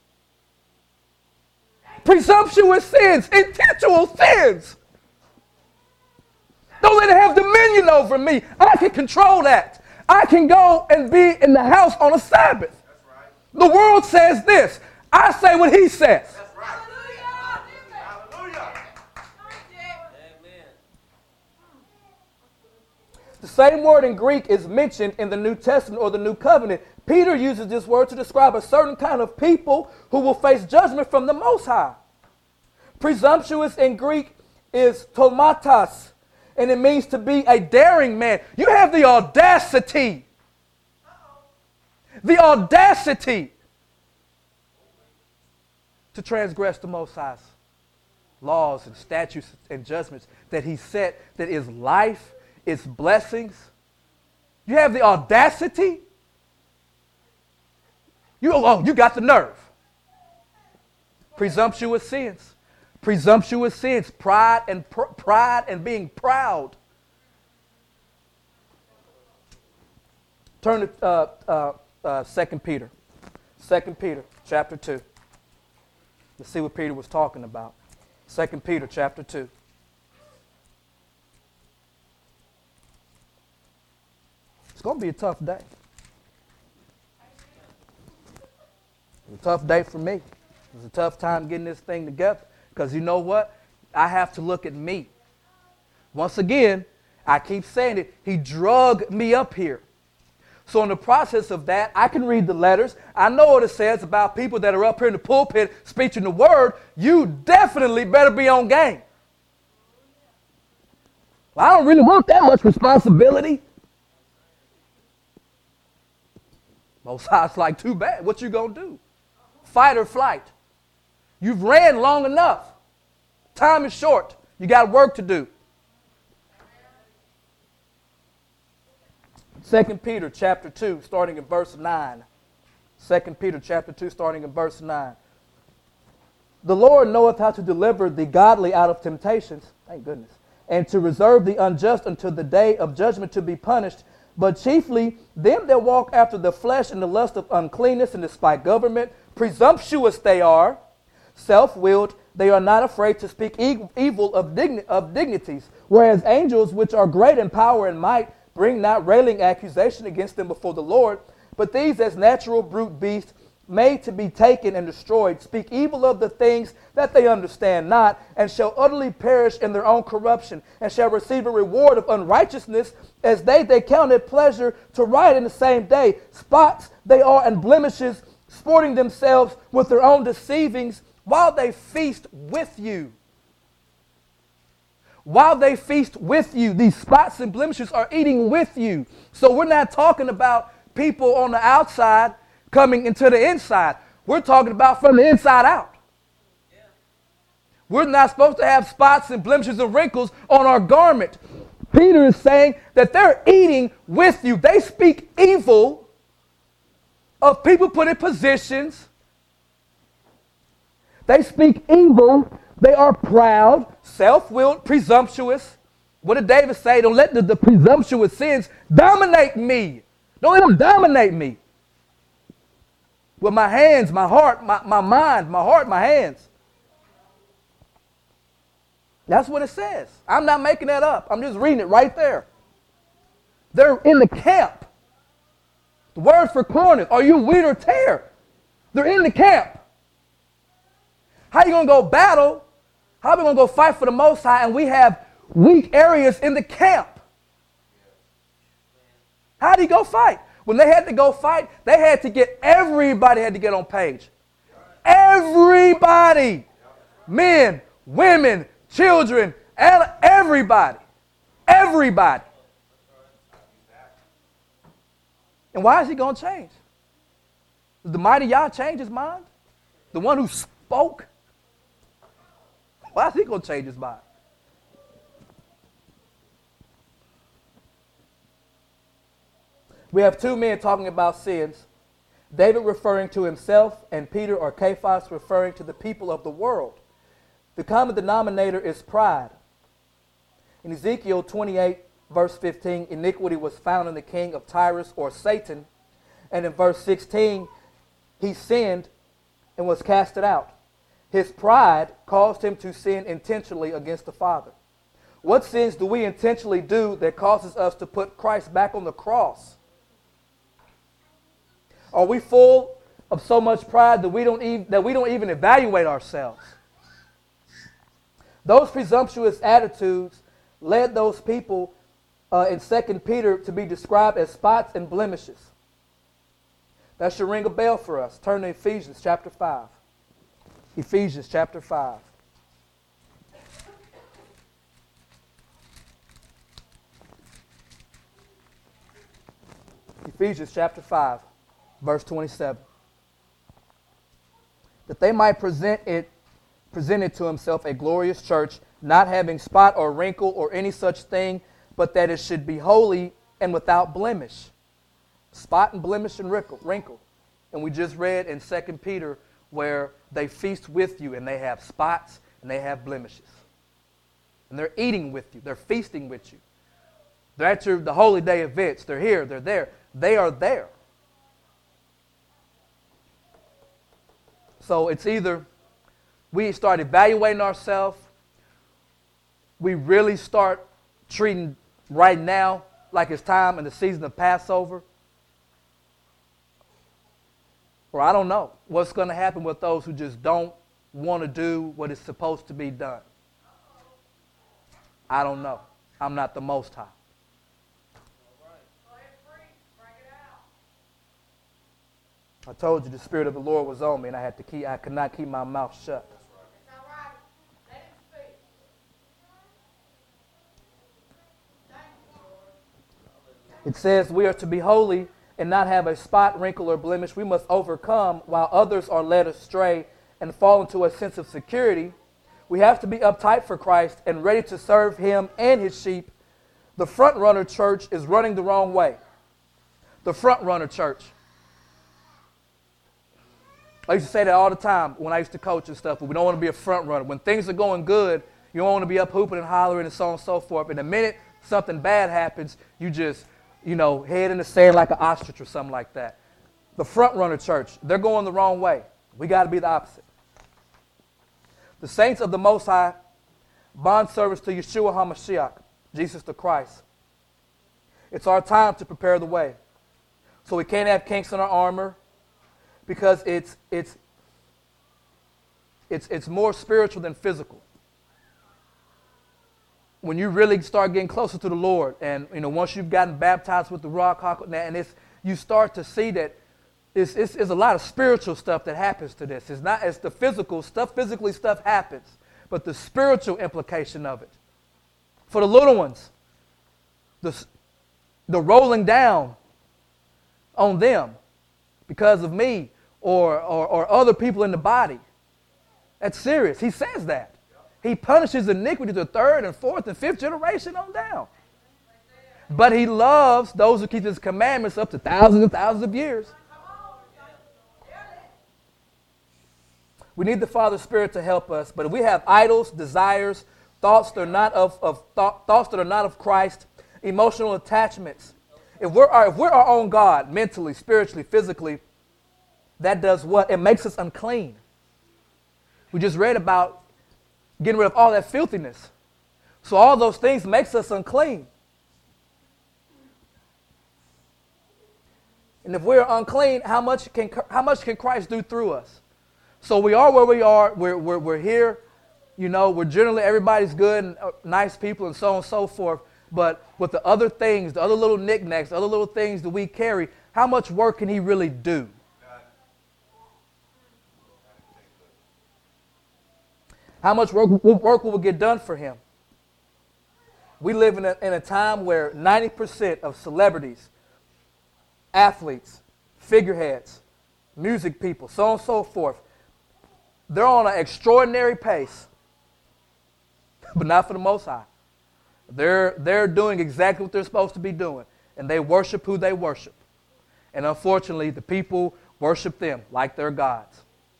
Presumptuous sins, intentional sins. Don't let it have dominion over me. I can control that. I can go and be in the house on a Sabbath. The world says this. I say what he says. The same word in Greek is mentioned in the New Testament or the New Covenant. Peter uses this word to describe a certain kind of people who will face judgment from the Most High. Presumptuous in Greek is tomatas, and it means to be a daring man. You have the audacity. The audacity to transgress the Most High's laws and statutes and judgments that he set, that is life, it's blessings. You have the audacity. You got the nerve. Presumptuous sins. Presumptuous sins. Pride and being proud. Turn to 2 Peter. 2 Peter chapter 2. Let's see what Peter was talking about. 2 Peter chapter 2. It's going to be a tough day. It's a tough day for me. It's a tough time getting this thing together. Because you know what? I have to look at me. Once again, I keep saying it. He drug me up here. So in the process of that, I can read the letters. I know what it says about people that are up here in the pulpit speaking the word. You definitely better be on game. Well, I don't really want that much responsibility. Most High's like, too bad. What you gonna do? Fight or flight. You've ran long enough. Time is short. You got work to do. 2 Peter chapter 2, starting in verse 9. 2 Peter chapter 2, starting in verse 9. The Lord knoweth how to deliver the godly out of temptations, thank goodness, and to reserve the unjust until the day of judgment to be punished, but chiefly them that walk after the flesh and the lust of uncleanness and despite government. Presumptuous they are, self-willed, they are not afraid to speak evil of dignities, whereas angels, which are great in power and might, bring not railing accusation against them before the Lord. But these, as natural brute beasts, made to be taken and destroyed, speak evil of the things that they understand not, and shall utterly perish in their own corruption, and shall receive a reward of unrighteousness, as they count it pleasure to riot in the same day. Spots they are and blemishes, sporting themselves with their own deceivings, while they feast with you. While they feast with you, these spots and blemishes are eating with you. So we're not talking about people on the outside coming into the inside. We're talking about from the inside out. Yeah. We're not supposed to have spots and blemishes and wrinkles on our garment. Peter is saying that they're eating with you. They speak evil of people put in positions. They speak evil. They are proud, self-willed, presumptuous. What did David say? Don't let the presumptuous sins dominate me. Don't let them dominate me. With my hands, my heart, my mind, my heart, my hands. That's what it says. I'm not making that up. I'm just reading it right there. They're in the camp. The word for corners. Are you wheat or tare? They're in the camp. How are you going to go battle? How are we going to go fight for the Most High and we have weak areas in the camp? How did he go fight? When they had to go fight, they had to get, everybody had to get on page. Everybody. Men, women, children, everybody. Everybody. And why is he going to change? Does the mighty Yah change his mind? The one who spoke? Why is he going to change his mind? We have two men talking about sins. David referring to himself and Peter or Cephas referring to the people of the world. The common denominator is pride. In Ezekiel 28, verse 15, iniquity was found in the king of Tyrus or Satan. And in verse 16, he sinned and was casted out. His pride caused him to sin intentionally against the Father. What sins do we intentionally do that causes us to put Christ back on the cross? Are we full of so much pride that we don't even evaluate ourselves? Those presumptuous attitudes led those people in 2 Peter to be described as spots and blemishes. That should ring a bell for us. Turn to Ephesians chapter 5. Ephesians chapter 5. Ephesians chapter 5, verse 27. That they might present it presented to himself a glorious church, not having spot or wrinkle or any such thing, but that it should be holy and without blemish. Spot and blemish and wrinkle. And we just read in 2 Peter where they feast with you and they have spots and they have blemishes. And they're eating with you. They're feasting with you. They're at the holy day events. They're here. They're there. They are there. So it's either we start evaluating ourselves, we really start treating right now like it's time in the season of Passover, or I don't know what's going to happen with those who just don't want to do what is supposed to be done. I don't know. I'm not the Most High. I told you the Spirit of the Lord was on me, and I could not keep my mouth shut. It says we are to be holy and not have a spot, wrinkle, or blemish. We must overcome while others are led astray and fall into a sense of security. We have to be uptight for Christ and ready to serve Him and His sheep. The front runner church is running the wrong way. The front runner church. I used to say that all the time when I used to coach and stuff, but we don't want to be a front runner. When things are going good, you don't want to be up hooping and hollering and so on and so forth. And the minute something bad happens, you just, head in the sand like an ostrich or something like that. The front runner church, they're going the wrong way. We got to be the opposite. The saints of the Most High, bond service to Yeshua HaMashiach, Jesus the Christ. It's our time to prepare the way. So we can't have kinks in our armor, because it's more spiritual than physical. When you really start getting closer to the Lord, and once you've gotten baptized with the Ruach HaKodesh, and you start to see that it's a lot of spiritual stuff that happens to this. It's the physical stuff. Physically stuff happens, but the spiritual implication of it. For the little ones, the rolling down on them because of me or other people in the body. That's serious. He says that. He punishes iniquity to the third and fourth and fifth generation on down. But He loves those who keep His commandments up to thousands and thousands of years. We need the Father's Spirit to help us. But if we have idols, desires, thoughts that are not of Christ, emotional attachments, if we're our own God, mentally, spiritually, physically, that does what? It makes us unclean. We just read about getting rid of all that filthiness. So all those things makes us unclean. And if we're unclean, how much can Christ do through us? So we are where we are. We're here. We're generally, everybody's good and nice people and so on and so forth. But with the other things, the other little knickknacks, the other little things that we carry, how much work can He really do? How much work will get done for Him? We live in a time where 90% of celebrities, athletes, figureheads, music people, so on and so forth, they're on an extraordinary pace, but not for the Most High. They're doing exactly what they're supposed to be doing, and they worship who they worship. And unfortunately, the people worship them like they're gods.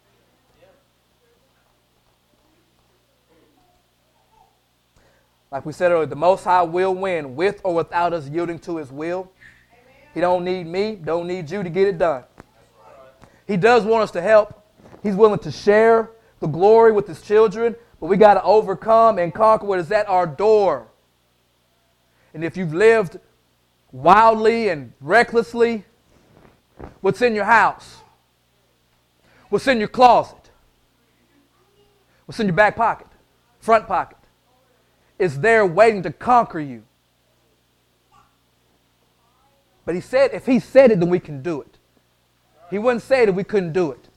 Like we said earlier, the Most High will win with or without us yielding to His will. Amen. He don't need me, don't need you to get it done. Right. He does want us to help. He's willing to share the glory with His children, but we got to overcome and conquer what is at our door. And if you've lived wildly and recklessly, what's in your house? What's in your closet? What's in your back pocket? Front pocket? Is there waiting to conquer you. But He said, if He said it, then we can do it. He wouldn't say it if we couldn't do it.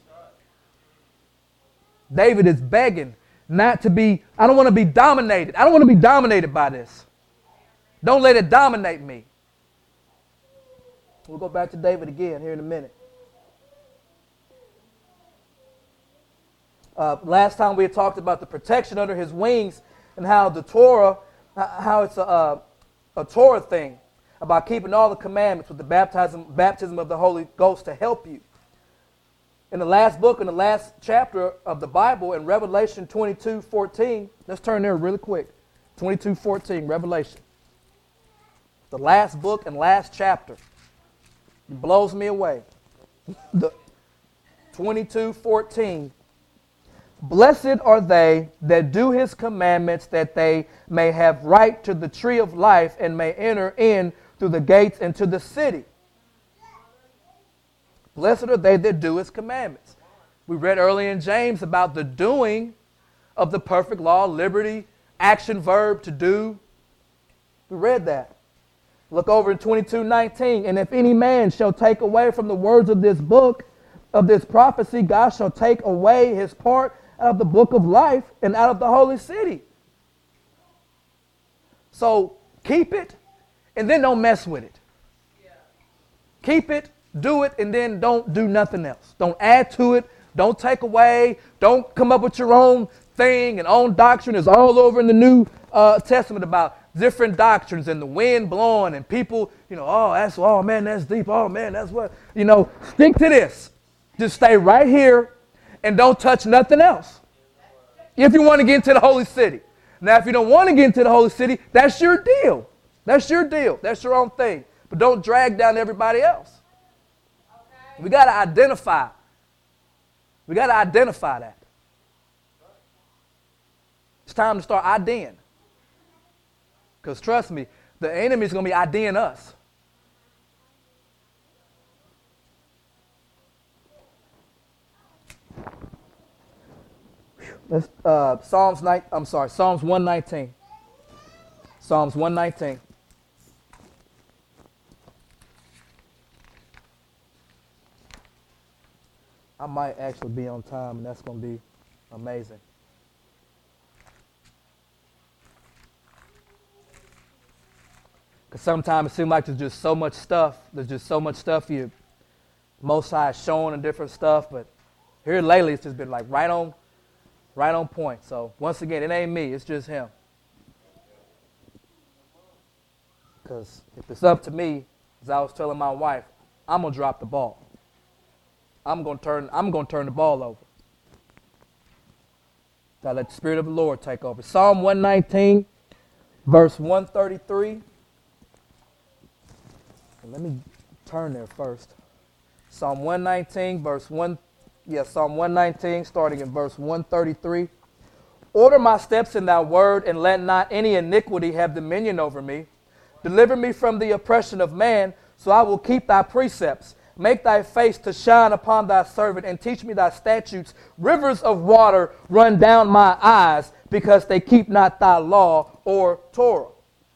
David is begging not to be, I don't want to be dominated. I don't want to be dominated by this. Don't let it dominate me. We'll go back to David again here in a minute. Last time we had talked about the protection under his wings and how the Torah, how it's a Torah thing about keeping all the commandments with the baptism of the Holy Ghost to help you. In the last book, in the last chapter of the Bible, in Revelation 22:14, let's turn there really quick. 22:14, Revelation. The last book and last chapter. It blows me away. The 22:14. Blessed are they that do his commandments, that they may have right to the tree of life and may enter in through the gates into the city. Blessed are they that do his commandments. We read earlier in James about the doing of the perfect law, liberty, action, verb, to do. We read that. Look over in 22:19. And if any man shall take away from the words of this book, of this prophecy, God shall take away his part out of the book of life and out of the holy city. So keep it and then don't mess with it. Keep it, do it, and then don't do nothing else. Don't add to it. Don't take away. Don't come up with your own thing and own doctrine. Is all over in the New Testament about different doctrines and the wind blowing and people, oh man, that's deep. Oh man, that's what, stick to this. Just stay right here and don't touch nothing else. If you want to get into the holy city. Now, if you don't want to get into the holy city, that's your deal. That's your deal. That's your own thing. But don't drag down everybody else. We got to identify. We got to identify that. It's time to start IDing. Because trust me, the enemy is going to be IDing us. Let's Psalms 119. Psalms 119. I might actually be on time, and that's going to be amazing. Because sometimes it seems like there's just so much stuff. There's just so much stuff you, Most High is showing and different stuff. But here lately, it's just been like right on point. So once again, it ain't me. It's just him. Because if it's up to me, as I was telling my wife, I'm going to drop the ball. I'm going to turn the ball over. Gotta let the Spirit of the Lord take over. Psalm 119, verse 133. Let me turn there first. Psalm 119, Psalm 119, starting in verse 133. Order my steps in thy word, and let not any iniquity have dominion over me. Deliver me from the oppression of man, so I will keep thy precepts. Make thy face to shine upon thy servant, and teach me thy statutes. Rivers of water run down my eyes, because they keep not thy law or Torah.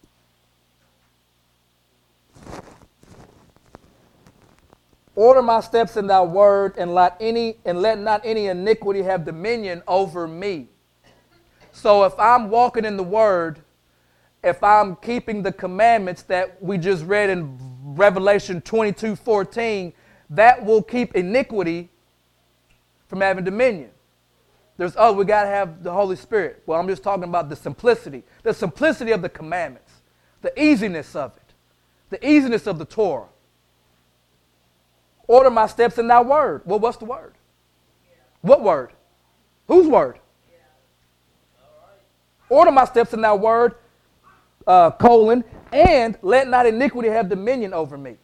Order my steps in thy word, and let not any iniquity have dominion over me. So if I'm walking in the word, if I'm keeping the commandments that we just read in Revelation 22:14, that will keep iniquity from having dominion. We got to have the Holy Spirit. Well, I'm just talking about the simplicity of the commandments, the easiness of it, the easiness of the Torah. Order my steps in thy word. Well, what's the word? What word? Whose word? Order my steps in thy word, and let not iniquity have dominion over me.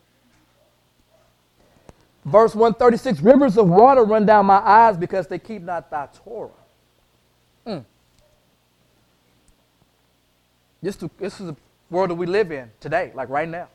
Verse 136, rivers of water run down my eyes, because they keep not thy Torah. This is the world that we live in today, like right now.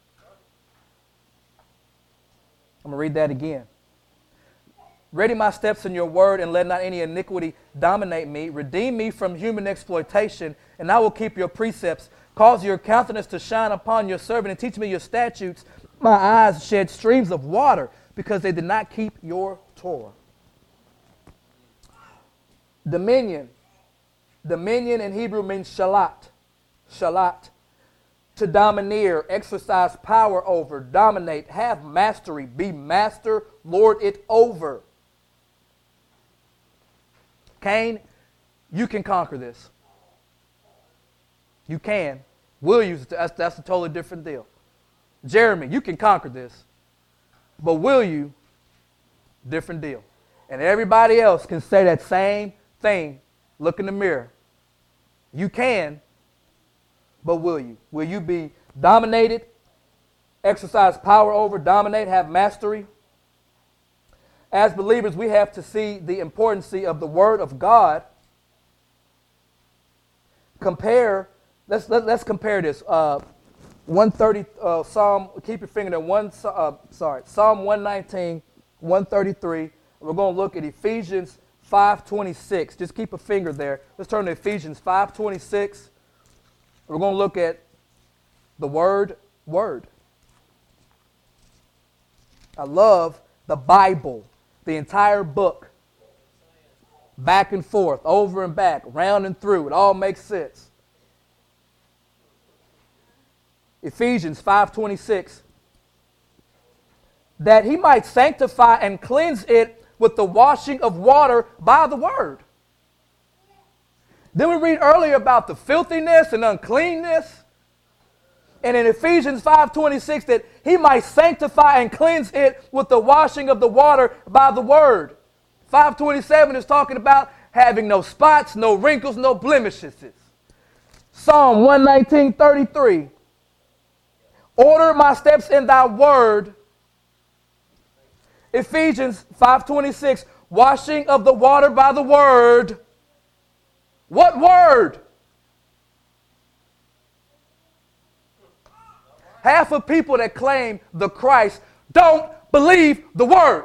I'm going to read that again. Ready my steps in your word, and let not any iniquity dominate me. Redeem me from human exploitation, and I will keep your precepts. Cause your countenance to shine upon your servant, and teach me your statutes. My eyes shed streams of water, because they did not keep your Torah. Dominion. Dominion in Hebrew means shalat. Shalat. To domineer, exercise power over, dominate, have mastery, be master, lord it over. Cain, you can conquer this. You can. Will you? That's a totally different deal. Jeremy, you can conquer this. But will you? Different deal. And everybody else can say that same thing. Look in the mirror. You can, but will you? Will you be dominated, exercise power over, dominate, have mastery? As believers, we have to see the importance of the Word of God. Let's compare this. 130 Psalm. Keep your finger there. Psalm 119, 133. We're going to look at Ephesians 5:26. Just keep a finger there. Let's turn to Ephesians 5:26. We're going to look at the word. I love the Bible, the entire book. Back and forth, over and back, round and through. It all makes sense. Ephesians 5:26. That he might sanctify and cleanse it with the washing of water by the word. Then we read earlier about the filthiness and uncleanness. And in Ephesians 5:26, that he might sanctify and cleanse it with the washing of the water by the word. 5:27 is talking about having no spots, no wrinkles, no blemishes. Psalm 119:33. Order my steps in thy word. Ephesians 5:26, washing of the water by the word. What word? Half of people that claim the Christ don't believe the word.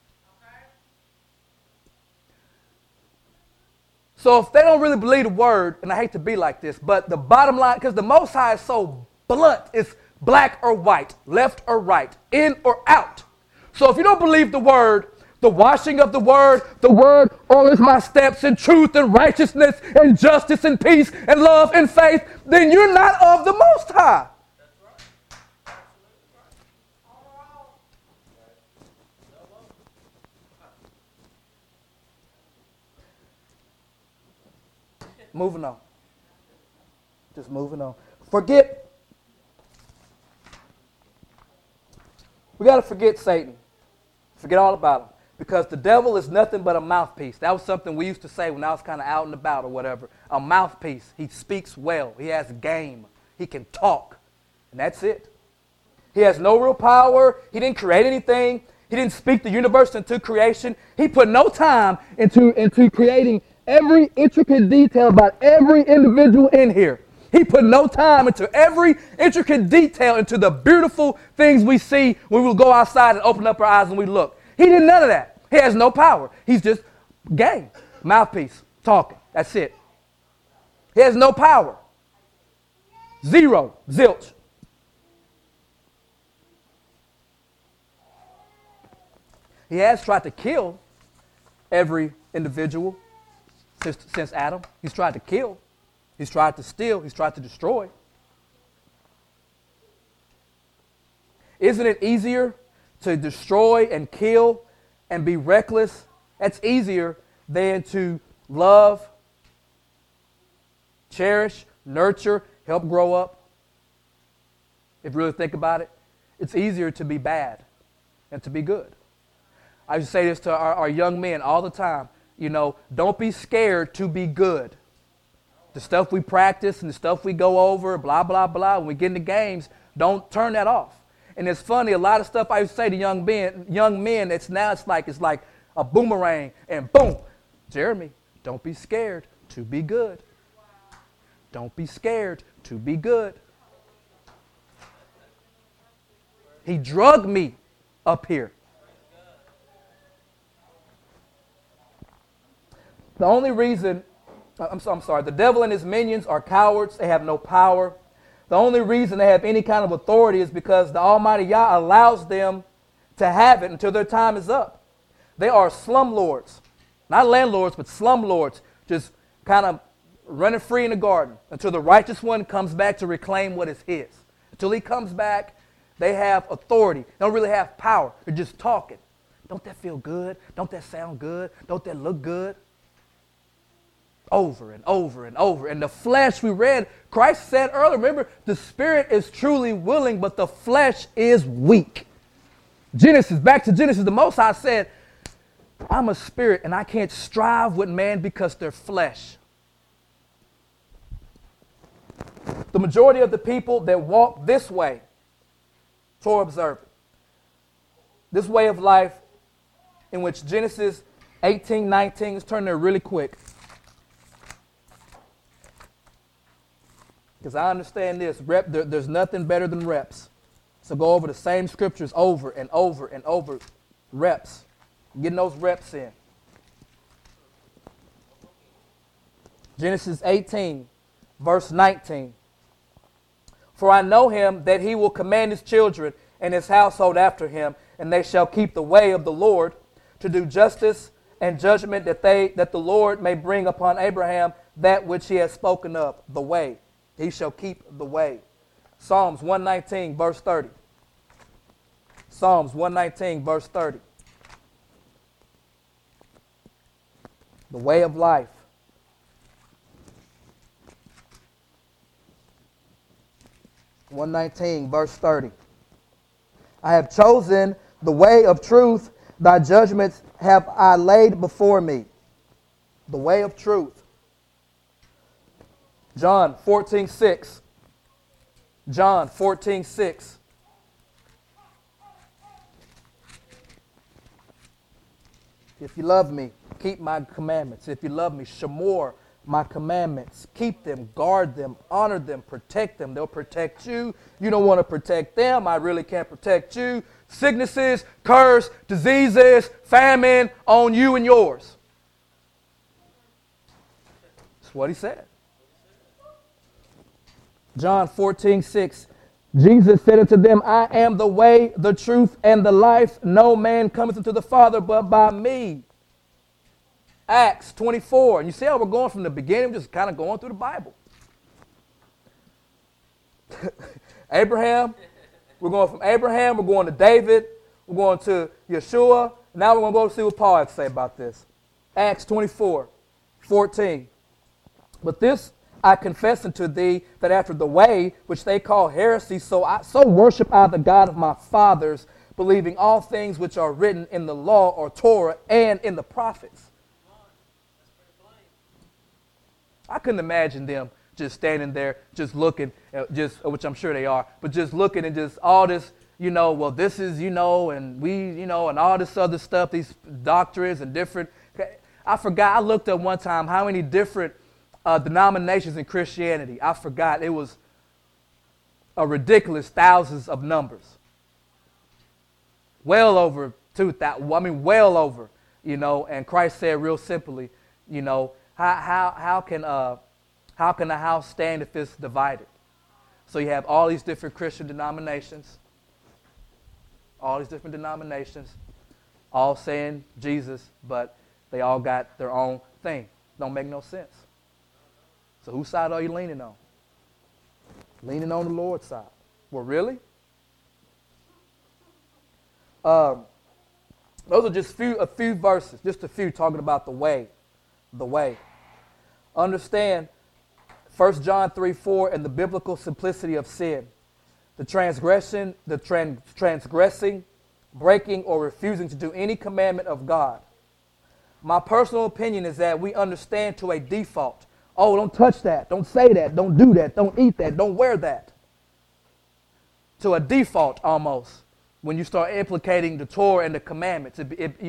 So if they don't really believe the word, and I hate to be like this, but the bottom line, because the Most High is so blunt, it's black or white, left or right, in or out. So if you don't believe the word, the washing of the word orders my steps in truth and righteousness and justice and peace and love and faith, then you're not of the Most High. Moving on. Just moving on. We got to forget Satan. Forget all about him. Because the devil is nothing but a mouthpiece. That was something we used to say when I was kind of out and about or whatever. A mouthpiece. He speaks well. He has game. He can talk. And that's it. He has no real power. He didn't create anything. He didn't speak the universe into creation. He put no time into creating every intricate detail about every individual in here. He put no time into every intricate detail into the beautiful things we see when we go outside and open up our eyes and we look. He did none of that. He has no power. He's just game, mouthpiece, talking. That's it. He has no power. Zero, zilch. He has tried to kill every individual since Adam. He's tried to kill. He's tried to steal. He's tried to destroy. Isn't it easier to destroy and kill and be reckless? That's easier than to love, cherish, nurture, help grow up. If you really think about it, it's easier to be bad than to be good. I used to say this to our young men all the time. You know, don't be scared to be good. The stuff we practice and the stuff we go over, blah, blah, blah, when we get into games, don't turn that off. And it's funny, a lot of stuff I used to say to young men, it's like a boomerang and boom. Jeremy, don't be scared to be good. Don't be scared to be good. He drugged me up here. The only reason, I'm sorry, the devil and his minions are cowards. They have no power. The only reason they have any kind of authority is because the Almighty Yah allows them to have it until their time is up. They are slumlords. Not landlords, but slumlords, just kind of running free in the garden until the righteous one comes back to reclaim what is his. Until he comes back, they have authority. They don't really have power. They're just talking. Don't that feel good? Don't that sound good? Don't that look good? Over and over and over. And the flesh, we read, Christ said earlier, remember, the spirit is truly willing, but the flesh is weak. Back to Genesis, the Most High said, I'm a spirit and I can't strive with man because they're flesh. The majority of the people that walk this way, Torah observant, this way of life in which Genesis 18:19 is turning there really quick. Because I understand this, there's nothing better than reps. So go over the same scriptures over and over and over, reps. Getting those reps in. Genesis 18, verse 19. For I know him that he will command his children and his household after him, and they shall keep the way of the Lord to do justice and judgment, that the Lord may bring upon Abraham that which he has spoken of, the way. He shall keep the way. Psalms 119, verse 30. Psalms 119, verse 30. The way of life. Psalms 119, verse 30. I have chosen the way of truth. Thy judgments have I laid before me. The way of truth. John 14:6. John 14:6. If you love me, keep my commandments. If you love me, shamor my commandments. Keep them, guard them, honor them, protect them. They'll protect you. You don't want to protect them. I really can't protect you. Sicknesses, curse, diseases, famine on you and yours. That's what he said. John 14:6. Jesus said unto them, I am the way, the truth, and the life. No man cometh unto the Father but by me. Acts 24. And you see how we're going from the beginning, just kind of going through the Bible. Abraham, we're going from Abraham, we're going to David, we're going to Yeshua. Now we're going to go see what Paul had to say about this. Acts 24:14. But this I confess unto thee, that after the way which they call heresy, so worship I the God of my fathers, believing all things which are written in the law or Torah and in the prophets. I couldn't imagine them just standing there, just looking, which I'm sure they are, but just looking and just all this, well, this is, and we, and all this other stuff, these doctrines and different. I forgot, I looked up one time how many different denominations in Christianity. I forgot. It was a ridiculous thousands of numbers. Well over 2,000. I mean, well over, and Christ said real simply, how can a house stand if it's divided? So you have all these different Christian denominations, all saying Jesus, but they all got their own thing. Don't make no sense. So whose side are you leaning on? Leaning on the Lord's side. Well, really? Those are just a few verses, just a few talking about the way. The way. Understand 1 John 3:4 and the biblical simplicity of sin. The transgressing, breaking, or refusing to do any commandment of God. My personal opinion is that we understand to a default. Oh, don't touch that. Don't say that. Don't do that. Don't eat that. Don't wear that. To a default almost. When you start implicating the Torah and the commandments,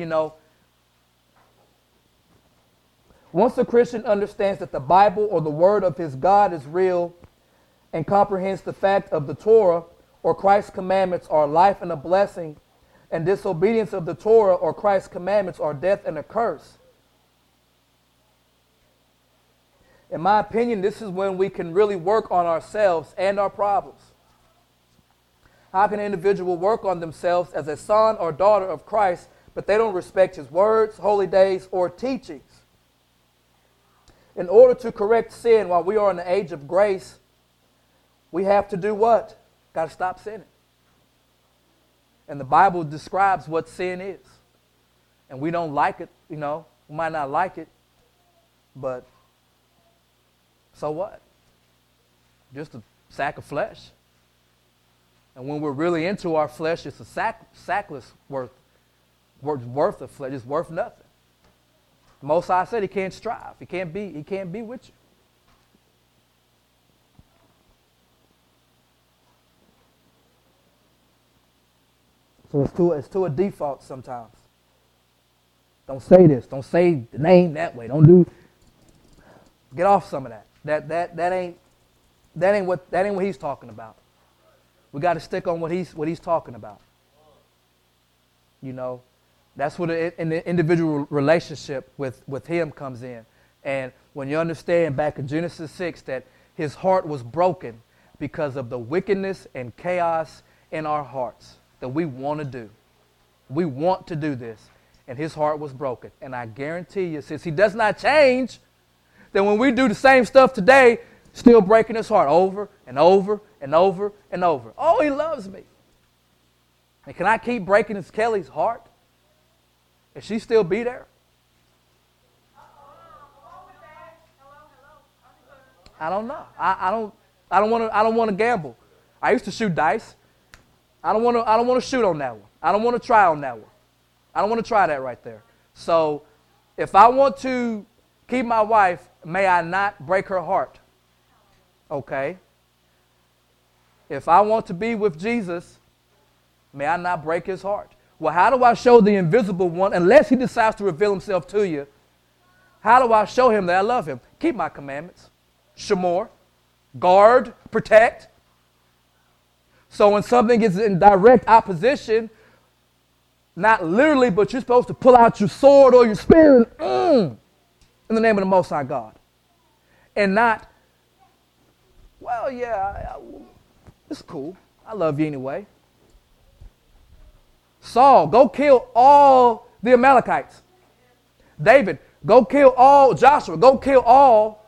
Once a Christian understands that the Bible or the word of his God is real and comprehends the fact of the Torah or Christ's commandments are life and a blessing, and disobedience of the Torah or Christ's commandments are death and a curse. In my opinion, this is when we can really work on ourselves and our problems. How can an individual work on themselves as a son or daughter of Christ, but they don't respect his words, holy days, or teachings? In order to correct sin while we are in the age of grace, we have to do what? Got to stop sinning. And the Bible describes what sin is. And we don't like it, we might not like it, but So what? Just a sack of flesh. And when we're really into our flesh, it's a sackless worth of flesh. It's worth nothing. The Most High said he can't strive. He can't be with you. So it's to a default sometimes. Don't say this. Don't say the name that way. Don't do. Get off some of that. That ain't what he's talking about. We got to stick on what he's talking about. You know, that's what an individual relationship with him comes in. And when you understand back in Genesis 6 that his heart was broken because of the wickedness and chaos in our hearts that we want to do. We want to do this. And his heart was broken. And I guarantee you, since he does not change, then when we do the same stuff today, still breaking his heart over and over and over and over. Oh, he loves me. And can I keep breaking Kelly's heart? And she still be there? I don't know. I don't want to gamble. I used to shoot dice. I don't want to shoot on that one. I don't want to try on that one. I don't want to try that right there. So if I want to keep my wife, may I not break her heart? Okay. If I want to be with Jesus, may I not break his heart? Well, how do I show the invisible one, unless he decides to reveal himself to you? How do I show him that I love him? Keep my commandments. Shamor. Guard. Protect. So when something is in direct opposition, not literally, but you're supposed to pull out your sword or your spear and in the name of the Most High God. And not, well, yeah, it's cool. I love you anyway. Saul, go kill all the Amalekites. David, go kill all. Joshua, go kill all.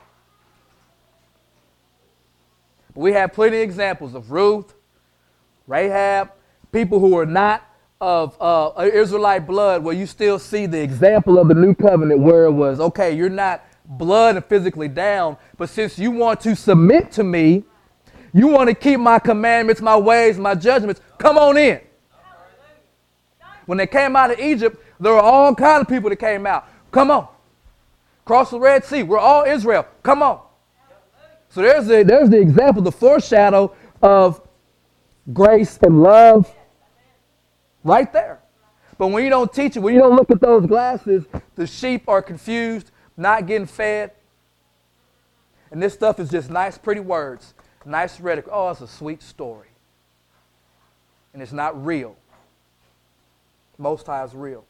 We have plenty of examples of Ruth, Rahab, people who are not of Israelite blood, where you still see the example of the new covenant where it was, okay, you're not blood and physically down, but since you want to submit to me, you want to keep my commandments, my ways, my judgments, come on in. When they came out of Egypt, there were all kinds of people that came out. Come on. Cross the Red Sea. We're all Israel. Come on. So there's the example, the foreshadow of grace and love right there. But when you don't teach it, when you don't look at those glasses, the sheep are confused, not getting fed. And this stuff is just nice, pretty words, nice rhetoric. Oh, it's a sweet story. And it's not real. Most High is real.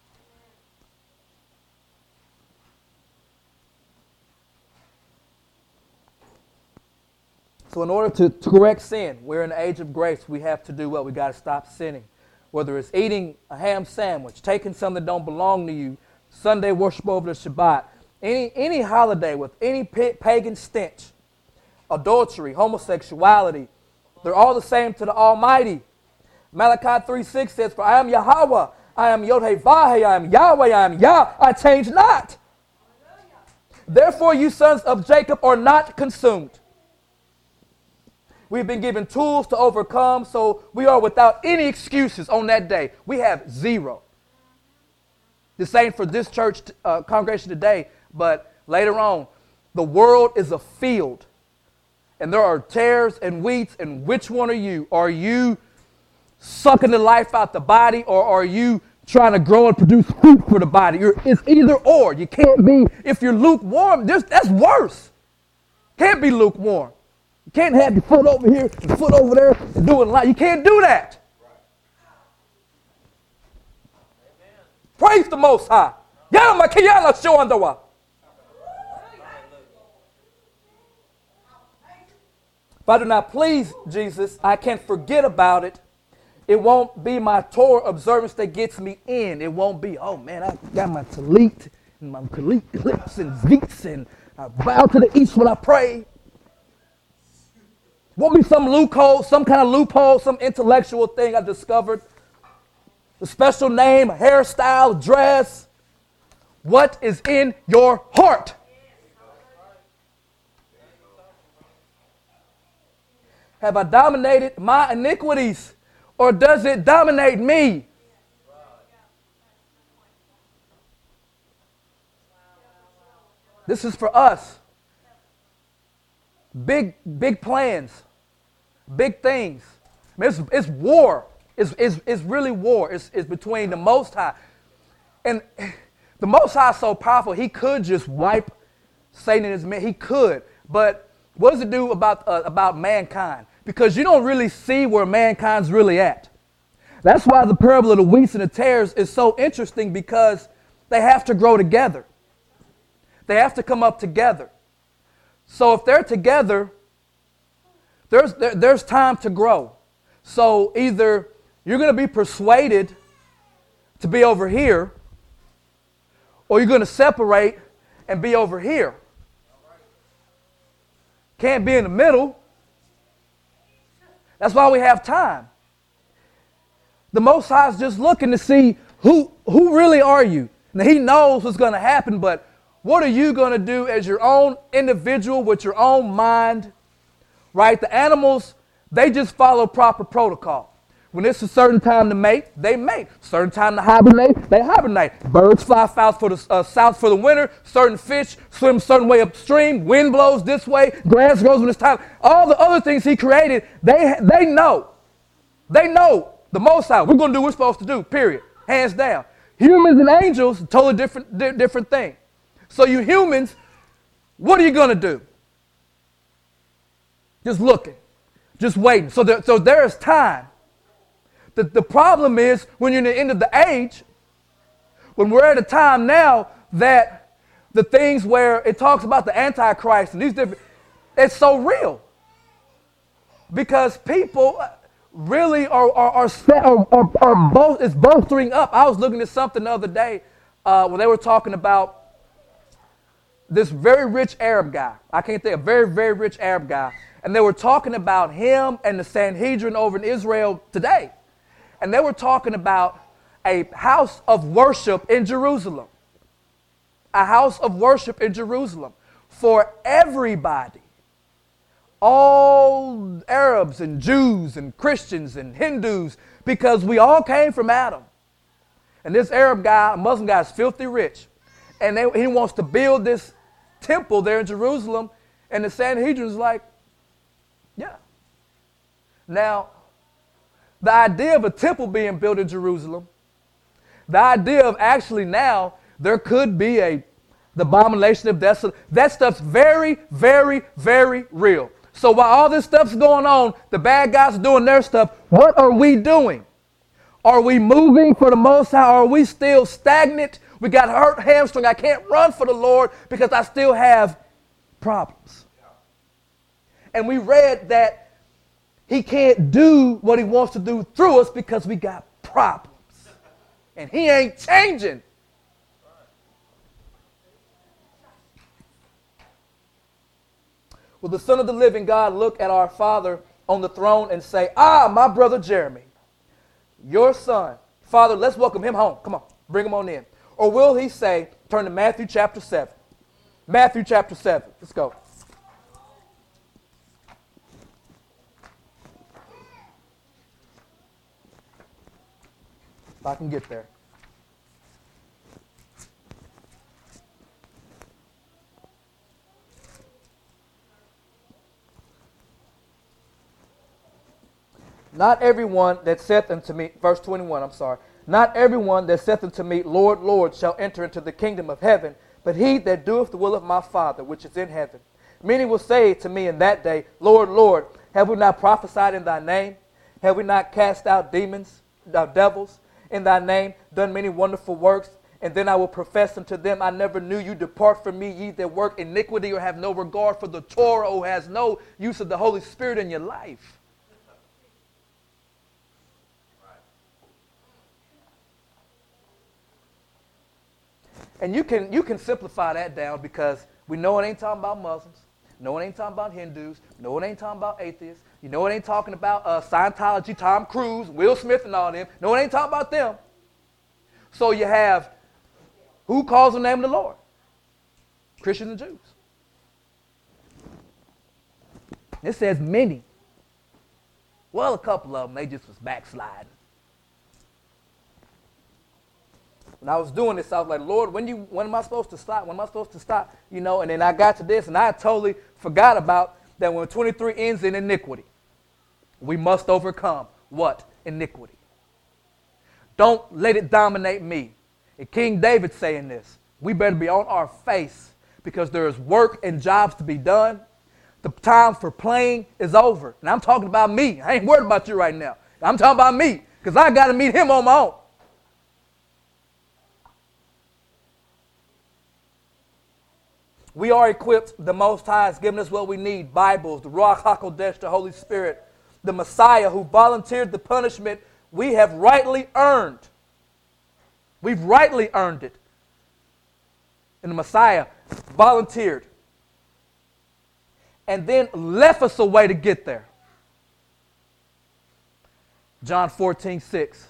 So in order to correct sin, we're in the age of grace. We have to do what? We got to stop sinning. Whether it's eating a ham sandwich, taking something that don't belong to you, Sunday worship over the Shabbat, any holiday with any pagan stench, adultery, homosexuality, they're all the same to the Almighty. Malachi 3:6 says, for I am Yahweh, I am Yod-Heh-Vah-Heh, I am Yahweh, I am Yah, I change not. Therefore you sons of Jacob are not consumed. We've been given tools to overcome, so we are without any excuses on that day. We have zero. This ain't for this church congregation today, but later on, the world is a field, and there are tares and wheats, and which one are you? Are you sucking the life out the body, or are you trying to grow and produce fruit for the body? It's either or. You can't be, if you're lukewarm, that's worse. Can't be lukewarm. You can't have your foot over here and foot over there and doing a lot. You can't do that. Right. Praise the Most High. If I do not please Jesus, I can't forget about it. It won't be my Torah observance that gets me in. It won't be, oh man, I got my talit and my talit lips and zeets and I bow to the east when I pray. Won't be some loophole, some kind of loophole, some intellectual thing I discovered. The special name, hairstyle, dress. What is in your heart? Have I dominated my iniquities, or does it dominate me? This is for us. Big plans, big things. I mean, it's war. It's really war. It's between the Most High. And the Most High is so powerful, he could just wipe Satan and his men. He could. But what does it do about mankind? Because you don't really see where mankind's really at. That's why the parable of the wheats and the tares is so interesting, because they have to grow together. They have to come up together. So if they're together, there's time to grow. So either you're going to be persuaded to be over here, or you're going to separate and be over here. Can't be in the middle. That's why we have time. The Most High is just looking to see who really are you. Now, he knows what's going to happen, but what are you going to do as your own individual with your own mind? Right? The animals, they just follow proper protocol. When it's a certain time to mate, they mate. Certain time to hibernate, they hibernate. Birds fly south for the winter. Certain fish swim a certain way upstream. Wind blows this way. Grass grows when it's time. All the other things he created, they know. They know the Most High. We're going to do what we're supposed to do, period. Hands down. Humans and angels, totally different thing. So you humans, what are you going to do? Just looking. Just waiting. So there's time. The problem is when you're in the end of the age, when we're at a time now that the things where it talks about the Antichrist and these different, it's so real. Because people really are both, it's bolstering up. I was looking at something the other day when they were talking about this very rich Arab guy. I can't think, a very, very rich Arab guy. And they were talking about him and the Sanhedrin over in Israel today. And they were talking about a house of worship in Jerusalem. A house of worship in Jerusalem for everybody. All Arabs and Jews and Christians and Hindus, because we all came from Adam. And this Arab guy, Muslim guy, is filthy rich. And he wants to build this temple there in Jerusalem. And the Sanhedrin's like, yeah. Now, the idea of a temple being built in Jerusalem, the idea of actually now there could be the abomination of desolation, that stuff's very, very, very real. So while all this stuff's going on, the bad guys are doing their stuff, what are we doing? Are we moving for the Most High? Or are we still stagnant? We got hurt hamstring. I can't run for the Lord because I still have problems. And we read that he can't do what he wants to do through us because we got problems. And he ain't changing. Will the Son of the living God look at our Father on the throne and say, my brother Jeremy, your son, Father, let's welcome him home. Come on, bring him on in. Or will he say, turn to Matthew chapter 7. Matthew chapter 7. Let's go. If I can get there. Not everyone that saith unto me, verse 21, not everyone that saith unto me, Lord, Lord, shall enter into the kingdom of heaven, but he that doeth the will of my Father which is in heaven. Many will say to me in that day, Lord, Lord, have we not prophesied in thy name? Have we not cast out devils in thy name, done many wonderful works? And then I will profess unto them, I never knew you. Depart from me, ye that work iniquity or have no regard for the Torah, or has no use of the Holy Spirit in your life. And you can simplify that down, because we know it ain't talking about Muslims. No, it ain't talking about Hindus. No, it ain't talking about atheists. You know it ain't talking about Scientology, Tom Cruise, Will Smith and all them. No, it ain't talking about them. So you have, who calls the name of the Lord? Christians and Jews. It says many. Well, a couple of them, they just was backsliding. When I was doing this, I was like, Lord, when am I supposed to stop? When am I supposed to stop? You know, and then I got to this, and I totally forgot about that when 23 ends in iniquity, we must overcome what? Iniquity. Don't let it dominate me. And King David saying this, we better be on our face because there is work and jobs to be done. The time for playing is over. And I'm talking about me. I ain't worried about you right now. I'm talking about me because I got to meet him on my own. We are equipped. The Most High has given us what we need. Bibles, the Ruach HaKodesh, the Holy Spirit, the Messiah who volunteered the punishment we have rightly earned. We've rightly earned it. And the Messiah volunteered. And then left us a way to get there. John 14:6.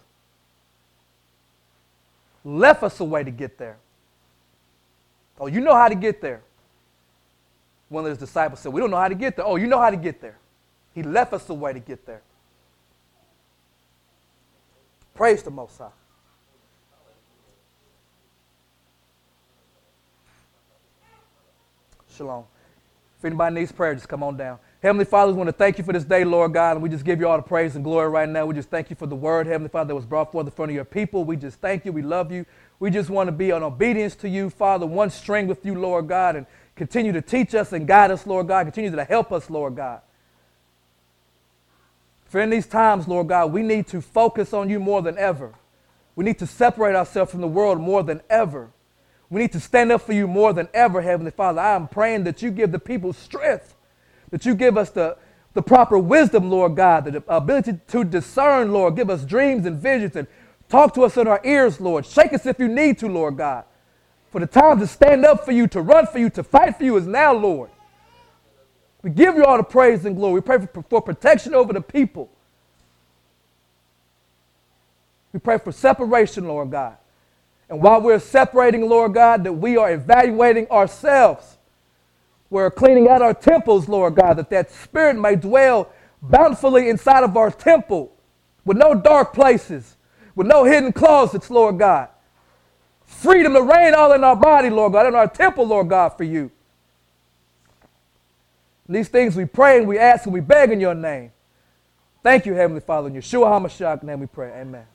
Left us a way to get there. Oh, you know how to get there. One of his disciples said, we don't know how to get there. Oh, you know how to get there. He left us a way to get there. Praise the Most High. Shalom. If anybody needs prayer, just come on down. Heavenly Father, we want to thank you for this day, Lord God, and we just give you all the praise and glory right now. We just thank you for the word, Heavenly Father, that was brought forth in front of your people. We just thank you. We love you. We just want to be in obedience to you, Father, one string with you, Lord God, and continue to teach us and guide us, Lord God. Continue to help us, Lord God. For in these times, Lord God, we need to focus on you more than ever. We need to separate ourselves from the world more than ever. We need to stand up for you more than ever, Heavenly Father. I am praying that you give the people strength, that you give us the proper wisdom, Lord God, the ability to discern, Lord. Give us dreams and visions and talk to us in our ears, Lord. Shake us if you need to, Lord God. For the time to stand up for you, to run for you, to fight for you is now, Lord. We give you all the praise and glory. We pray for protection over the people. We pray for separation, Lord God. And while we're separating, Lord God, that we are evaluating ourselves. We're cleaning out our temples, Lord God, that spirit may dwell bountifully inside of our temple with no dark places, with no hidden closets, Lord God. Freedom to reign all in our body, Lord God, in our temple, Lord God, for you. And these things we pray and we ask and we beg in your name. Thank you, Heavenly Father. In Yeshua HaMashiach's name we pray. Amen.